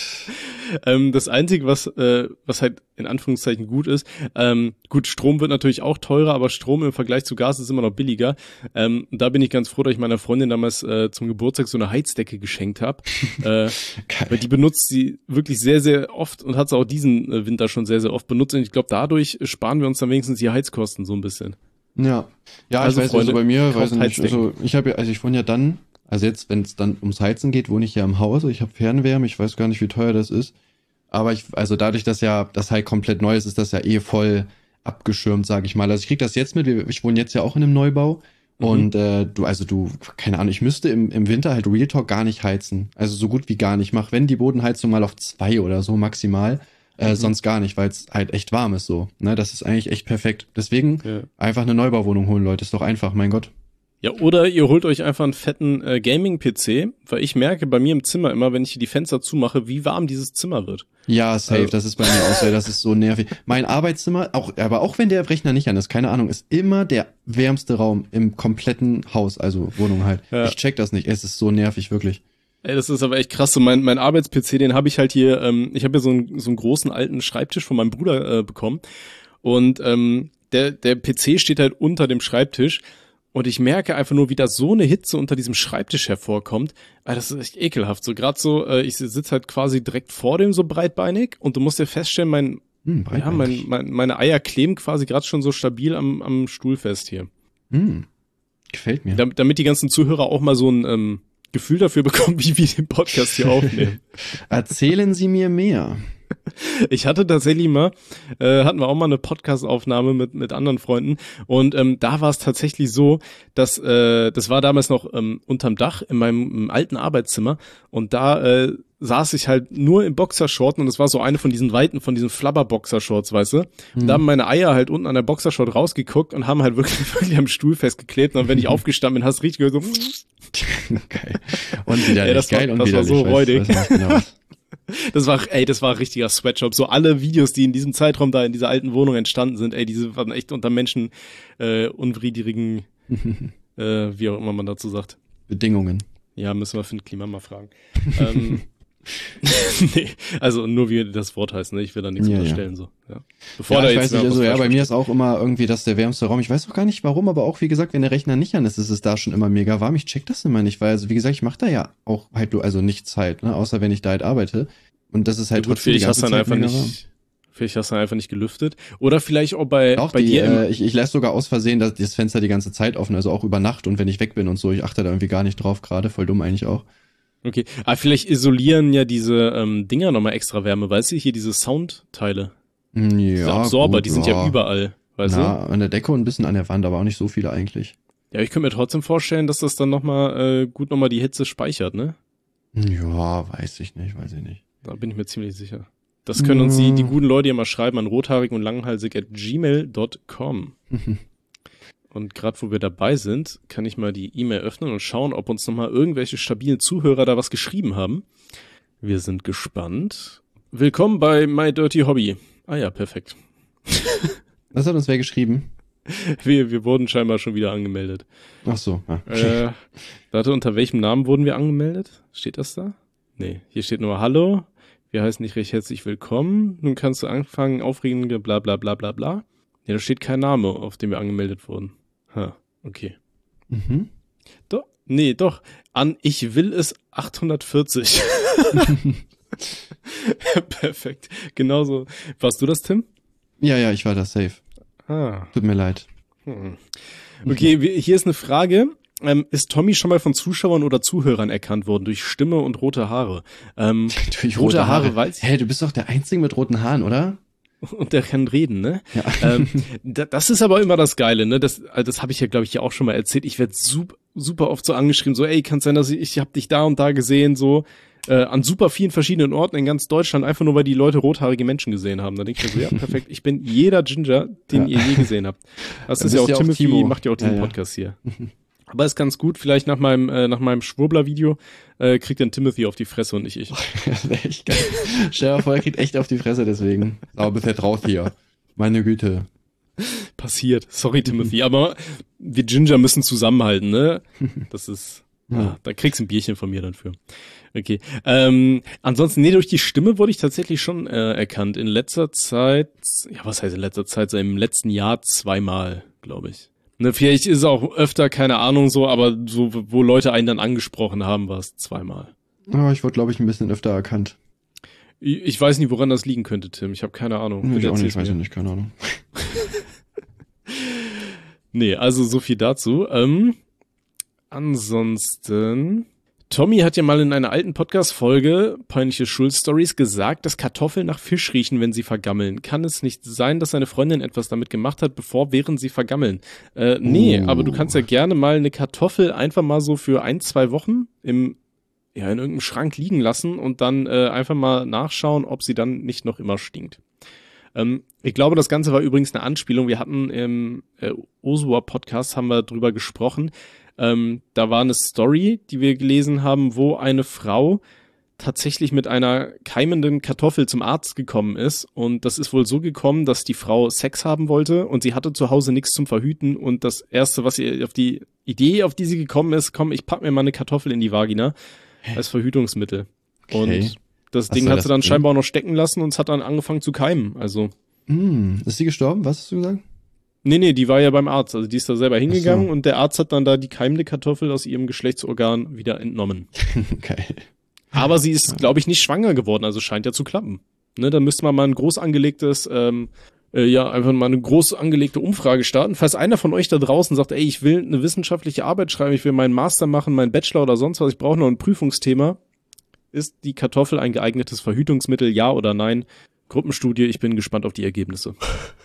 S3: ähm, das Einzige, was äh, was halt in Anführungszeichen gut ist, ähm, gut, Strom wird natürlich auch teurer, aber Strom im Vergleich zu Gas ist immer noch billiger. Ähm, und da bin ich ganz froh, dass ich meiner Freundin damals äh, zum Geburtstag so eine Heizdecke geschenkt habe. äh, weil die benutzt sie wirklich sehr, sehr oft und hat sie auch diesen äh, Winter schon sehr, sehr oft benutzt. Und ich glaube, dadurch sparen wir uns dann wenigstens die Heizkosten so ein bisschen.
S2: Ja. Ja,
S3: Also,
S2: ich weiß,
S3: Freunde,
S2: also bei mir,
S3: kauft
S2: weiß ich nicht,
S3: Heizdecken.
S2: also ich habe ja, also ich wohne ja dann, also jetzt, wenn es dann ums Heizen geht, wohne ich ja im Haus, ich habe Fernwärme, ich weiß gar nicht, wie teuer das ist, aber ich, also dadurch, dass ja das halt komplett neu ist, ist das ja eh voll abgeschirmt, sage ich mal. Also ich krieg das jetzt mit, ich wohne jetzt ja auch in einem Neubau
S3: Mhm.
S2: und äh, du, also du, keine Ahnung, ich müsste im, im Winter halt Real Talk gar nicht heizen, also so gut wie gar nicht. Mach, wenn die Bodenheizung mal auf zwei oder so maximal, äh,
S3: Mhm.
S2: sonst gar nicht, weil es halt echt warm ist so. Ne, das ist eigentlich echt perfekt. Deswegen
S3: Ja.
S2: einfach eine Neubauwohnung holen, Leute, ist doch einfach, mein Gott.
S3: Ja, oder ihr holt euch einfach einen fetten äh, Gaming-P C, weil ich merke bei mir im Zimmer immer, wenn ich die Fenster zumache, wie warm dieses Zimmer wird.
S2: Ja, safe,
S3: Also-
S2: das ist bei mir auch so, das ist so nervig. Mein Arbeitszimmer, auch, aber auch wenn der Rechner nicht an ist, keine Ahnung, ist immer der wärmste Raum im kompletten Haus, also Wohnung halt.
S3: Ja.
S2: Ich check das nicht, es ist so nervig, wirklich.
S3: Ey, das ist aber echt krass. So mein, mein Arbeits-P C, den habe ich halt hier, ähm, ich habe hier so einen, so einen großen alten Schreibtisch von meinem Bruder äh, bekommen. Und ähm, der, der P C steht halt unter dem Schreibtisch. Und ich merke einfach nur, wie da so eine Hitze unter diesem Schreibtisch hervorkommt. Ah, das ist echt ekelhaft. So gerade so, äh, ich sitze halt quasi direkt vor dem so breitbeinig und du musst dir feststellen, mein,
S2: Hm,
S3: ja, mein, mein, meine Eier kleben quasi gerade schon so stabil am, am Stuhl fest hier.
S2: hm, gefällt mir.
S3: Damit, damit die ganzen Zuhörer auch mal so ein ähm, Gefühl dafür bekommen, wie wir den Podcast hier aufnehmen.
S2: Erzählen Sie mir mehr.
S3: Ich hatte tatsächlich mal, äh, hatten wir auch mal eine Podcast-Aufnahme mit mit anderen Freunden und ähm, da war es tatsächlich so, dass äh, das war damals noch ähm, unterm Dach in meinem im alten Arbeitszimmer und da äh, saß ich halt nur im Boxershort und es war so eine von diesen weiten, von diesen Flabber-Boxershorts, weißt du? Und
S2: Hm.
S3: da haben meine Eier halt unten an der Boxershort rausgeguckt und haben halt wirklich, wirklich am Stuhl festgeklebt und wenn ich aufgestanden bin, hast du richtig gehört so
S2: Geil. Und wieder
S3: Ja, das
S2: geil
S3: war-
S2: und
S3: das
S2: wieder
S3: war so räudig.
S2: Genau.
S3: Das war, ey, das war ein richtiger Sweatshop. So alle Videos, die in diesem Zeitraum da in dieser alten Wohnung entstanden sind, ey, diese waren echt unter Menschen äh, unwidrigen, äh, wie auch immer man dazu sagt.
S2: Bedingungen.
S3: Ja, müssen wir Finn Klima mal fragen. ähm, nee, also nur wie das Wort heißt, ne? Ich will da nichts
S2: Ja,
S3: unterstellen, so. Ja. Bevor
S2: Ja,
S3: da
S2: ich
S3: jetzt
S2: weiß nicht,
S3: wer
S2: also
S3: was
S2: ja,
S3: falsch
S2: bei mir
S3: versteht.
S2: ist auch immer irgendwie das der wärmste Raum. Ich weiß auch gar nicht warum, aber auch wie gesagt, wenn der Rechner nicht an ist, ist es da schon immer mega warm. Ich check das immer nicht, weil also wie gesagt, ich mache da ja auch halt also nichts halt, ne, außer wenn ich da halt arbeite. Und das ist halt
S3: Ja, gut,
S2: trotzdem die
S3: vielleicht hast
S2: ganze
S3: du dann
S2: Zeit
S3: einfach
S2: mega warm.
S3: nicht, vielleicht hast du dann einfach nicht gelüftet. Oder vielleicht auch bei,
S2: Auch
S3: bei
S2: die,
S3: dir im,
S2: äh, ich, ich lasse sogar aus Versehen das, das Fenster die ganze Zeit offen, also auch über Nacht und wenn ich weg bin und so, ich achte da irgendwie gar nicht drauf gerade, voll dumm eigentlich auch.
S3: okay. Aber vielleicht isolieren ja diese ähm, Dinger nochmal extra Wärme, weißt du, hier diese Soundteile.
S2: Hm, Ja,
S3: Diese Absorber,
S2: gut,
S3: die sind ja überall, weißt
S2: Na, an der Decke und ein bisschen an der Wand, aber auch nicht so viele eigentlich.
S3: du? Ja, ich könnte mir trotzdem vorstellen, dass das dann nochmal äh, gut nochmal die Hitze speichert, ne?
S2: Ja, weiß ich nicht, weiß ich nicht.
S3: Da bin ich mir ziemlich sicher. Das können uns die, die guten Leute ja mal schreiben an rothaarig und langhalsig at gmail dot com. Und gerade wo wir dabei sind, kann ich mal die E-Mail öffnen und schauen, ob uns nochmal irgendwelche stabilen Zuhörer da was geschrieben haben. Wir sind gespannt. Willkommen bei My Dirty Hobby. Ah ja, perfekt.
S2: Was hat uns wer geschrieben?
S3: Wir, wir wurden scheinbar schon wieder angemeldet.
S2: Ach so, ja.
S3: Äh, warte, unter welchem Namen wurden wir angemeldet? Steht das da? Nee, hier steht nur Hallo. Wir heißen dich recht herzlich willkommen. Nun kannst du anfangen, aufregende bla bla bla bla bla. Ja, da steht kein Name, auf dem wir angemeldet wurden. Ha, okay.
S2: Mhm.
S3: Doch, nee, doch. An Ich will es achthundertvierzig. Perfekt. Genauso. Warst du das, Tim?
S2: Ja, ja, ich war da safe.
S3: Ah.
S2: Tut mir leid.
S3: Hm. Okay, wir- hier ist eine Frage. Ähm, ist Tommy schon mal von Zuschauern oder Zuhörern erkannt worden durch Stimme und rote Haare? Ähm,
S2: Durch
S3: rote Haare, weiß ich.
S2: Hä, du bist doch der Einzige mit roten Haaren, oder?
S3: Und der kann reden, ne?
S2: Ja.
S3: Ähm, da, das ist aber immer das Geile, ne? Das, also das habe ich ja, glaube ich, ja auch schon mal erzählt. Ich werde super, super oft so angeschrieben, so, ey, kann sein, dass ich, ich habe dich da und da gesehen, so äh, an super vielen verschiedenen Orten in ganz Deutschland, einfach nur, weil die Leute rothaarige Menschen gesehen haben. Da denke ich mir so, ja, perfekt, ich bin jeder Ginger, den
S2: Ja.
S3: ihr je gesehen habt. Das
S2: Dann
S3: ist ja auch
S2: bist du ja auch
S3: Timothy,
S2: Timo.
S3: macht ja auch diesen
S2: Ja, ja.
S3: Podcast hier. Aber ist ganz gut, vielleicht nach meinem äh, nach meinem Schwurbler-Video äh, kriegt dann Timothy auf die Fresse und nicht ich.
S2: Das wäre echt geil. Stell dir vor, er kriegt echt auf die Fresse deswegen. Aber bist jetzt raus hier. Meine Güte.
S3: Passiert. Sorry, Timothy, aber wir Ginger müssen zusammenhalten, ne? Das ist,
S2: Ja.
S3: ja, da kriegst du ein Bierchen von mir dann für. Okay. Ähm, ansonsten, nee, durch die Stimme wurde ich tatsächlich schon äh, erkannt. In letzter Zeit, ja, was heißt in letzter Zeit? So im letzten Jahr zweimal, glaube ich. Ne, vielleicht ist es auch öfter, keine Ahnung so, aber so, wo Leute einen dann angesprochen haben, war es zweimal.
S2: Aber ich wurde, glaube ich, ein bisschen öfter erkannt.
S3: Ich, ich weiß nicht, woran das liegen könnte, Tim. Ich habe keine Ahnung.
S2: Ich
S3: Bitte
S2: auch nicht,
S3: erzähl's
S2: weiß
S3: mir.
S2: ich nicht, keine Ahnung.
S3: Nee, also so viel dazu. Ähm, ansonsten, Tommy hat ja mal in einer alten Podcast-Folge, peinliche Schulstories, gesagt, dass Kartoffeln nach Fisch riechen, wenn sie vergammeln. Kann es nicht sein, dass seine Freundin etwas damit gemacht hat, bevor, während sie vergammeln? Äh, nee,
S2: Oh.
S3: aber du kannst ja gerne mal eine Kartoffel einfach mal so für ein, zwei Wochen im, ja, in irgendeinem Schrank liegen lassen und dann äh, einfach mal nachschauen, ob sie dann nicht noch immer stinkt. Ähm, ich glaube, das Ganze war übrigens eine Anspielung. Wir hatten im äh, Osua-Podcast, haben wir drüber gesprochen. Ähm, da war eine Story, die wir gelesen haben, wo eine Frau tatsächlich mit einer keimenden Kartoffel zum Arzt gekommen ist. Und das ist wohl so gekommen, dass die Frau Sex haben wollte und sie hatte zu Hause nichts zum Verhüten. Und das Erste, was ihr auf die Idee, auf die sie gekommen ist, komm, ich pack mir mal eine Kartoffel in die Vagina als Verhütungsmittel.
S2: Okay.
S3: Und das
S2: Hast
S3: Ding
S2: du
S3: hat
S2: das
S3: sie dann
S2: Ding?
S3: scheinbar auch noch stecken lassen und es hat dann angefangen zu keimen. Also,
S2: Hm, ist sie gestorben? Was hast du gesagt?
S3: nee, nee, die war ja beim Arzt. Also die ist da selber hingegangen
S2: so.
S3: und der Arzt hat dann da die keimende Kartoffel aus ihrem Geschlechtsorgan wieder entnommen.
S2: Geil.
S3: Aber sie ist, glaube ich, nicht schwanger geworden, also scheint ja zu klappen. Ne, da müsste man mal ein groß angelegtes, ähm, äh, ja, einfach mal eine groß angelegte Umfrage starten. Falls einer von euch da draußen sagt, ey, ich will eine wissenschaftliche Arbeit schreiben, ich will meinen Master machen, meinen Bachelor oder sonst was, ich brauche noch ein Prüfungsthema. Ist die Kartoffel ein geeignetes Verhütungsmittel, ja oder nein? Gruppenstudie, ich bin gespannt auf die Ergebnisse.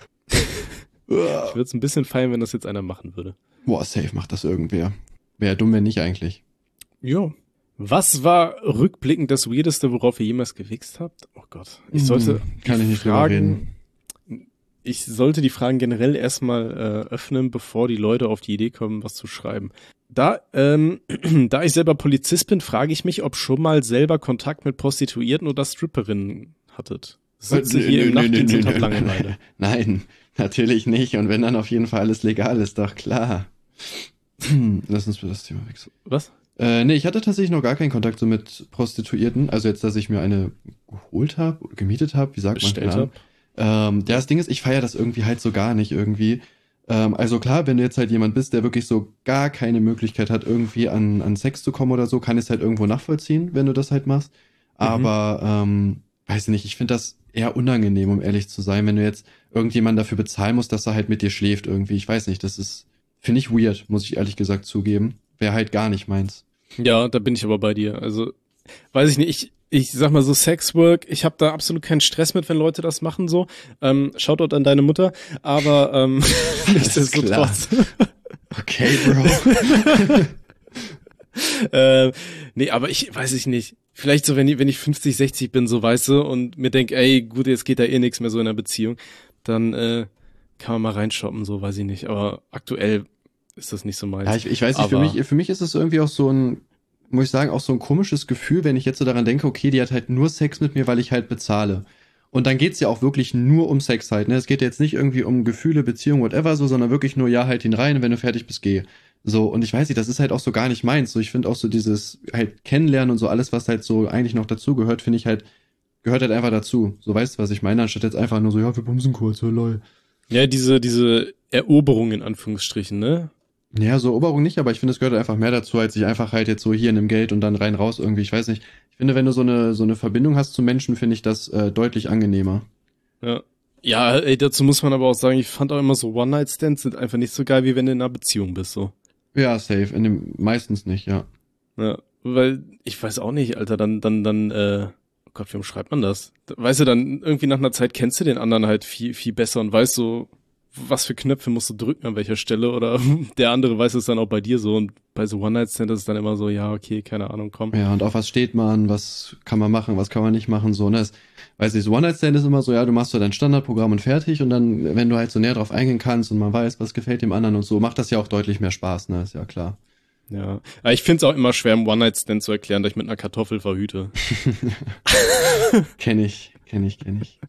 S3: Ich würde es ein bisschen feiern, wenn das jetzt einer machen würde.
S2: Boah, safe macht das irgendwer. Wäre dumm, wenn nicht eigentlich.
S3: Ja. Was war rückblickend das Weirdeste, worauf ihr jemals gewichst habt? Oh Gott. Ich sollte
S2: Hm, kann ich nicht drüber
S3: Fragen,
S2: reden.
S3: ich sollte die Fragen generell erstmal äh, öffnen, bevor die Leute auf die Idee kommen, was zu schreiben. Da, ähm, da ich selber Polizist bin, frage ich mich, ob schon mal selber Kontakt mit Prostituierten oder Stripperinnen hattet. Sitze
S2: Nö,
S3: hier
S2: nö,
S3: im
S2: nö,
S3: Nachtdienst
S2: nö,
S3: und hab
S2: nö.
S3: Langeweile.
S2: Nein, natürlich nicht. Und wenn dann auf jeden Fall alles legal ist, doch klar. Lass uns für das Thema wechseln.
S3: Was?
S2: Äh, nee, ich hatte tatsächlich noch gar keinen Kontakt so mit Prostituierten. Also jetzt, dass ich mir eine geholt habe, gemietet habe, wie sagt man?
S3: Bestellt
S2: Keine Ahnung. Ähm, ja, das Ding ist, ich feiere das irgendwie halt so gar nicht irgendwie. Ähm, also klar, wenn du jetzt halt jemand bist, der wirklich so gar keine Möglichkeit hat, irgendwie an, an Sex zu kommen oder so, kann ich es halt irgendwo nachvollziehen, wenn du das halt machst. Aber, ähm, weiß ich nicht, ich finde das eher unangenehm, um ehrlich zu sein, wenn du jetzt irgendjemanden dafür bezahlen musst, dass er halt mit dir schläft irgendwie. Ich weiß nicht, das ist, finde ich weird, muss ich ehrlich gesagt zugeben. Wäre halt gar nicht meins.
S3: Ja, da bin ich aber bei dir. Also, weiß ich nicht, ich, ich sag mal so Sexwork, ich habe da absolut keinen Stress mit, wenn Leute das machen so. Ähm, Shoutout an deine Mutter, aber ähm, nichtsdestotrotz.
S2: Okay, Bro.
S3: äh, nee, aber ich weiß ich nicht. Vielleicht so, wenn ich, wenn ich fünfzig, sechzig bin, so weißt du, und mir denk, ey, gut, jetzt geht da eh nichts mehr so in der Beziehung, dann äh, kann man mal reinshoppen, so, weiß ich nicht. Aber aktuell ist das nicht so meins.
S2: Ja, ich, ich weiß nicht, für
S3: Aber-
S2: mich, für mich ist es irgendwie auch so ein, muss ich sagen, auch so ein komisches Gefühl, wenn ich jetzt so daran denke, okay, die hat halt nur Sex mit mir, weil ich halt bezahle. Und dann geht's ja auch wirklich nur um Sex halt, ne? Es geht jetzt nicht irgendwie um Gefühle, Beziehung, whatever so, sondern wirklich nur, ja, halt ihn rein, wenn du fertig bist, geh. So, und ich weiß nicht, das ist halt auch so gar nicht meins. So, ich finde auch so dieses halt Kennenlernen und so alles, was halt so eigentlich noch dazu gehört, finde ich halt, gehört halt einfach dazu. So, weißt du, was ich meine? Anstatt jetzt einfach nur so, ja, wir bumsen kurz, oh, lol.
S3: Ja, diese, diese Eroberung in Anführungsstrichen, ne?
S2: Ja, so Eroberung nicht, aber ich finde, es gehört einfach mehr dazu, als sich einfach halt jetzt so hier in dem Geld und dann rein raus irgendwie. Ich weiß nicht. Ich finde, wenn du so eine, so eine Verbindung hast zu Menschen, finde ich das äh, deutlich angenehmer.
S3: Ja. Ja, ey, dazu muss man aber auch sagen, ich fand auch immer so One-Night-Stands sind einfach nicht so geil, wie wenn du in einer Beziehung bist, so.
S2: Ja, safe. In dem, meistens nicht, ja.
S3: Ja, weil, ich weiß auch nicht, Alter, dann, dann, dann, äh, oh Gott, wie schreibt man das? Weißt du, dann irgendwie nach einer Zeit kennst du den anderen halt viel, viel besser und weißt so, was für Knöpfe musst du drücken an welcher Stelle oder der andere weiß es dann auch bei dir so und bei so One-Night-Stand ist es dann immer so, ja, okay, keine Ahnung, komm.
S2: Ja, und auf was steht man, was kann man machen, was kann man nicht machen, so, ne? Das, weiß ich, so One-Night-Stand ist immer so, ja, du machst so dein Standardprogramm und fertig und dann, wenn du halt so näher drauf eingehen kannst und man weiß, was gefällt dem anderen und so, macht das ja auch deutlich mehr Spaß, ne? Ist ja klar.
S3: Ja, aber ich find's auch immer schwer, im One-Night-Stand zu erklären, dass ich mit einer Kartoffel verhüte.
S2: Kenn ich, kenn ich, kenn ich.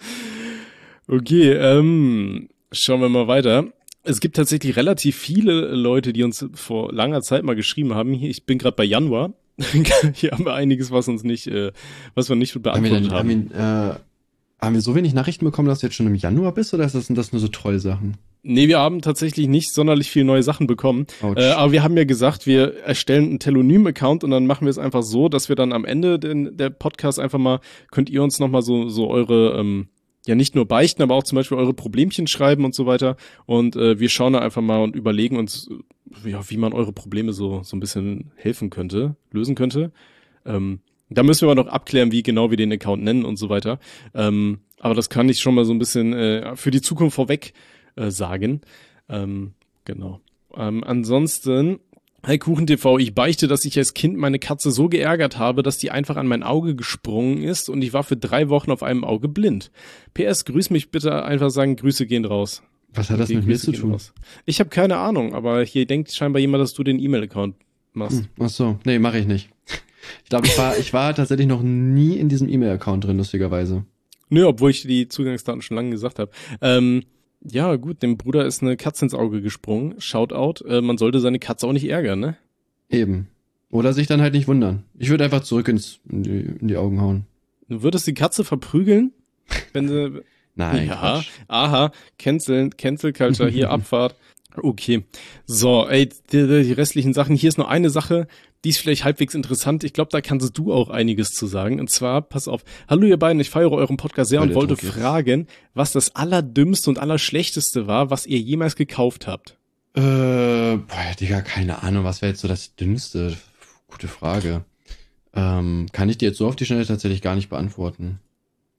S3: Okay, ähm, schauen wir mal weiter. Es gibt tatsächlich relativ viele Leute, die uns vor langer Zeit mal geschrieben haben. Hier, ich bin gerade bei Januar. Hier haben wir einiges, was uns nicht, äh, was wir nicht beantwortet
S2: haben. Wir,
S3: haben.
S2: haben, wir, äh, haben wir so wenig Nachrichten bekommen, dass du jetzt schon im Januar bist, oder sind das nur so Trollsachen?
S3: Nee, wir haben tatsächlich nicht sonderlich viele neue Sachen bekommen. Äh, aber wir haben ja gesagt, wir erstellen einen Telonym-Account und dann machen wir es einfach so, dass wir dann am Ende den, der Podcast einfach mal, könnt ihr uns nochmal so, so eure, ähm, ja nicht nur beichten, aber auch zum Beispiel eure Problemchen schreiben und so weiter. Und äh, wir schauen da einfach mal und überlegen uns, ja, wie man eure Probleme so, so ein bisschen helfen könnte, lösen könnte. Ähm, da müssen wir aber noch abklären, wie genau wir den Account nennen und so weiter. Ähm, aber das kann ich schon mal so ein bisschen äh, für die Zukunft vorweg äh, sagen. Ähm, genau. Ähm, ansonsten, hey KuchenTV, ich beichte, dass ich als Kind meine Katze so geärgert habe, dass die einfach an mein Auge gesprungen ist und ich war für drei Wochen auf einem Auge blind. P S, grüß mich bitte, einfach sagen, Grüße gehen raus.
S2: Was hat das
S3: Okay,
S2: mit mir
S3: Grüße
S2: zu
S3: gehen
S2: tun?
S3: raus. Ich habe keine Ahnung, aber hier denkt scheinbar jemand, dass du den E-Mail-Account machst.
S2: Hm, ach so, nee, mache ich nicht. Ich glaube, ich war, ich war tatsächlich noch nie in diesem E-Mail-Account drin, lustigerweise.
S3: Nö, obwohl ich die Zugangsdaten schon lange gesagt habe. Ähm, ja, gut, dem Bruder ist eine Katze ins Auge gesprungen. Shoutout. Äh, man sollte seine Katze auch nicht ärgern, ne?
S2: Eben. Oder sich dann halt nicht wundern. Ich würde einfach zurück ins, in, die, in die Augen hauen.
S3: Du würdest die Katze verprügeln, wenn sie...
S2: Nein,
S3: ja,
S2: Quatsch.
S3: aha, Cancel, Cancel Culture, hier Abfahrt. Okay, so, ey, die, die restlichen Sachen, hier ist noch eine Sache, die ist vielleicht halbwegs interessant. Ich glaube, da kannst du auch einiges zu sagen. Und zwar, pass auf, hallo ihr beiden, ich feiere euren Podcast sehr
S2: Weil
S3: und
S2: der
S3: wollte
S2: Druck ist.
S3: fragen, was das allerdümmste und allerschlechteste war, was ihr jemals gekauft habt.
S2: Äh, boah, Digga, keine Ahnung, was wäre jetzt so das Dümmste? Gute Frage. Ähm, kann ich dir jetzt so auf die Schnelle tatsächlich gar nicht beantworten.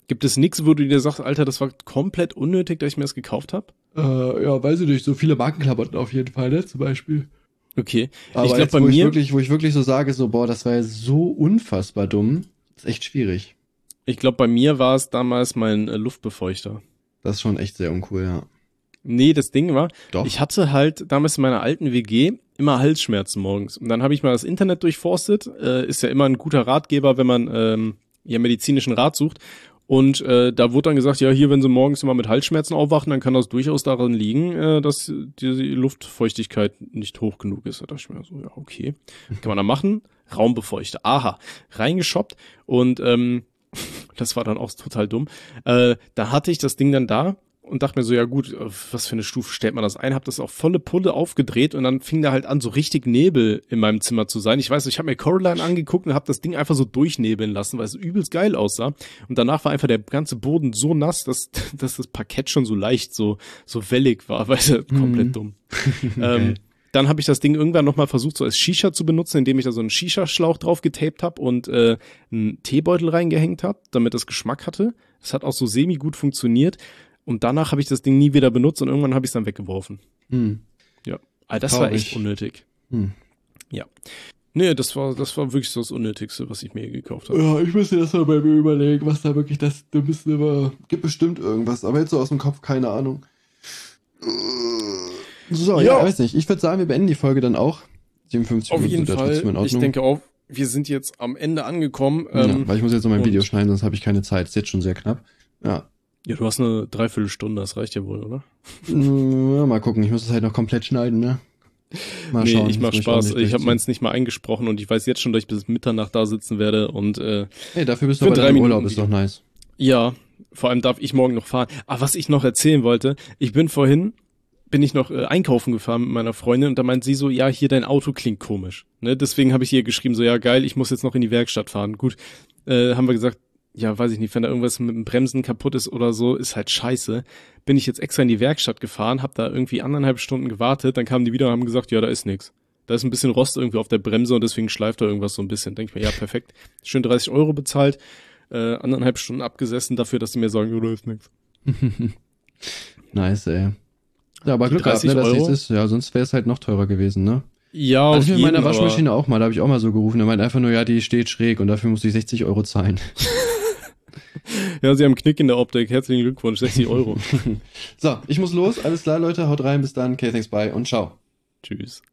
S3: Gibt es nichts, wo du dir sagst, Alter, das war komplett unnötig, dass ich mir das gekauft habe?
S2: Äh, ja, weiß ich nicht, so viele Markenklamotten auf jeden Fall, ne, zum Beispiel.
S3: Okay.
S2: Aber
S3: ich
S2: glaube,
S3: bei
S2: wo
S3: mir,
S2: ich wirklich, wo ich wirklich so sage, so, boah, das war ja so unfassbar dumm, ist echt schwierig.
S3: ich glaube, bei mir war es damals mein äh, Luftbefeuchter.
S2: Das ist schon echt sehr uncool, ja.
S3: Nee, das Ding war,
S2: Doch.
S3: ich hatte halt damals in meiner alten W G immer Halsschmerzen morgens. Und dann habe ich mal das Internet durchforstet. Äh, ist ja immer ein guter Ratgeber, wenn man ähm, ja medizinischen Rat sucht. Und äh, da wurde dann gesagt, ja, hier, wenn sie morgens immer mit Halsschmerzen aufwachen, dann kann das durchaus daran liegen, äh, dass die Luftfeuchtigkeit nicht hoch genug ist. Da dachte ich mir so, ja, okay. Kann man da machen? Raumbefeuchter. Aha. Reingeshoppt. Und ähm, das war dann auch total dumm. Äh, da hatte ich das Ding dann da und dachte mir so, ja gut, was für eine Stufe stellt man das ein? Hab das auf volle Pulle aufgedreht und dann fing da halt an, so richtig Nebel in meinem Zimmer zu sein. Ich weiß, ich habe mir Coraline angeguckt und habe das Ding einfach so durchnebeln lassen, weil es übelst geil aussah. Und danach war einfach der ganze Boden so nass, dass, dass das Parkett schon so leicht, so so wellig war, weil es komplett
S2: Mhm.
S3: dumm.
S2: Okay.
S3: ähm, dann habe ich das Ding irgendwann nochmal versucht, so als Shisha zu benutzen, indem ich da so einen Shisha-Schlauch drauf getaped habe und äh, einen Teebeutel reingehängt habe, damit das Geschmack hatte. Das hat auch so semi gut funktioniert. Und danach habe ich das Ding nie wieder benutzt und irgendwann habe ich es dann weggeworfen.
S2: Hm.
S3: Ja, aber das war
S2: Traurig.
S3: echt unnötig.
S2: Hm.
S3: Ja. Nee, das war, das war wirklich so das Unnötigste, was ich mir gekauft habe.
S2: Ja, ich müsste das mal bei mir überlegen, was da wirklich das Dümmste war. Gibt bestimmt irgendwas, aber jetzt so aus dem Kopf keine Ahnung. So, ja,
S3: Ja.
S2: weiß nicht. Ich würde sagen, wir beenden die Folge dann auch. siebenundfünfzig
S3: Auf
S2: Minuten
S3: jeden
S2: sind ja trotzdem in
S3: Fall. Ich
S2: Ordnung.
S3: denke auch, wir sind jetzt am Ende angekommen.
S2: Ja,
S3: Ähm,
S2: weil ich muss jetzt noch mein
S3: und-
S2: Video schneiden, sonst habe ich keine Zeit. Ist jetzt schon sehr knapp. Ja.
S3: ja, du hast eine Dreiviertelstunde, das reicht ja wohl, oder?
S2: Ja, mal gucken. Ich muss es halt noch komplett schneiden, ne? Mal
S3: nee,
S2: schauen.
S3: ich mach
S2: Das muss
S3: Spaß.
S2: ordentlich
S3: Ich habe
S2: durchziehen.
S3: meins nicht mal eingesprochen und ich weiß jetzt schon, dass ich bis Mitternacht da sitzen werde und äh,
S2: Hey, dafür bist du
S3: Für
S2: aber
S3: drei
S2: im
S3: Minuten
S2: Urlaub, ist doch nice.
S3: ja, vor allem darf ich morgen noch fahren. Ah, was ich noch erzählen wollte, ich bin vorhin, bin ich noch äh, einkaufen gefahren mit meiner Freundin und da meint sie so, ja, hier dein Auto klingt komisch. Ne? Deswegen habe ich ihr geschrieben, so, ja, geil, ich muss jetzt noch in die Werkstatt fahren. Gut, äh, haben wir gesagt, ja, weiß ich nicht, wenn da irgendwas mit dem Bremsen kaputt ist oder so, ist halt scheiße. Bin ich jetzt extra in die Werkstatt gefahren, hab da irgendwie anderthalb Stunden gewartet, dann kamen die wieder und haben gesagt, ja, da ist nix. Da ist ein bisschen Rost irgendwie auf der Bremse und deswegen schleift da irgendwas so ein bisschen. Denk ich mir, ja, perfekt. Schön dreißig Euro bezahlt, äh, anderthalb Stunden abgesessen dafür, dass die mir sagen, ja, da ist nix.
S2: Nice, ey. Ja, aber
S3: Die
S2: Glück gehabt, ne,
S3: dreißig
S2: dass nichts
S3: Euro?
S2: ist. Ja, sonst wäre es halt noch teurer gewesen, ne?
S3: Ja,
S2: Hatte
S3: auf
S2: ich mit
S3: jeden,
S2: meiner
S3: aber-
S2: Waschmaschine auch mal, da habe ich auch mal so gerufen. Er meint einfach nur, ja, die steht schräg und dafür musste ich sechzig Euro zahlen.
S3: Ja, sie haben einen Knick in der Optik. Herzlichen Glückwunsch, sechzig Euro.
S2: So, ich muss los. Alles klar, Leute, haut rein, bis dann. Okay, thanks, bye und ciao.
S3: Tschüss.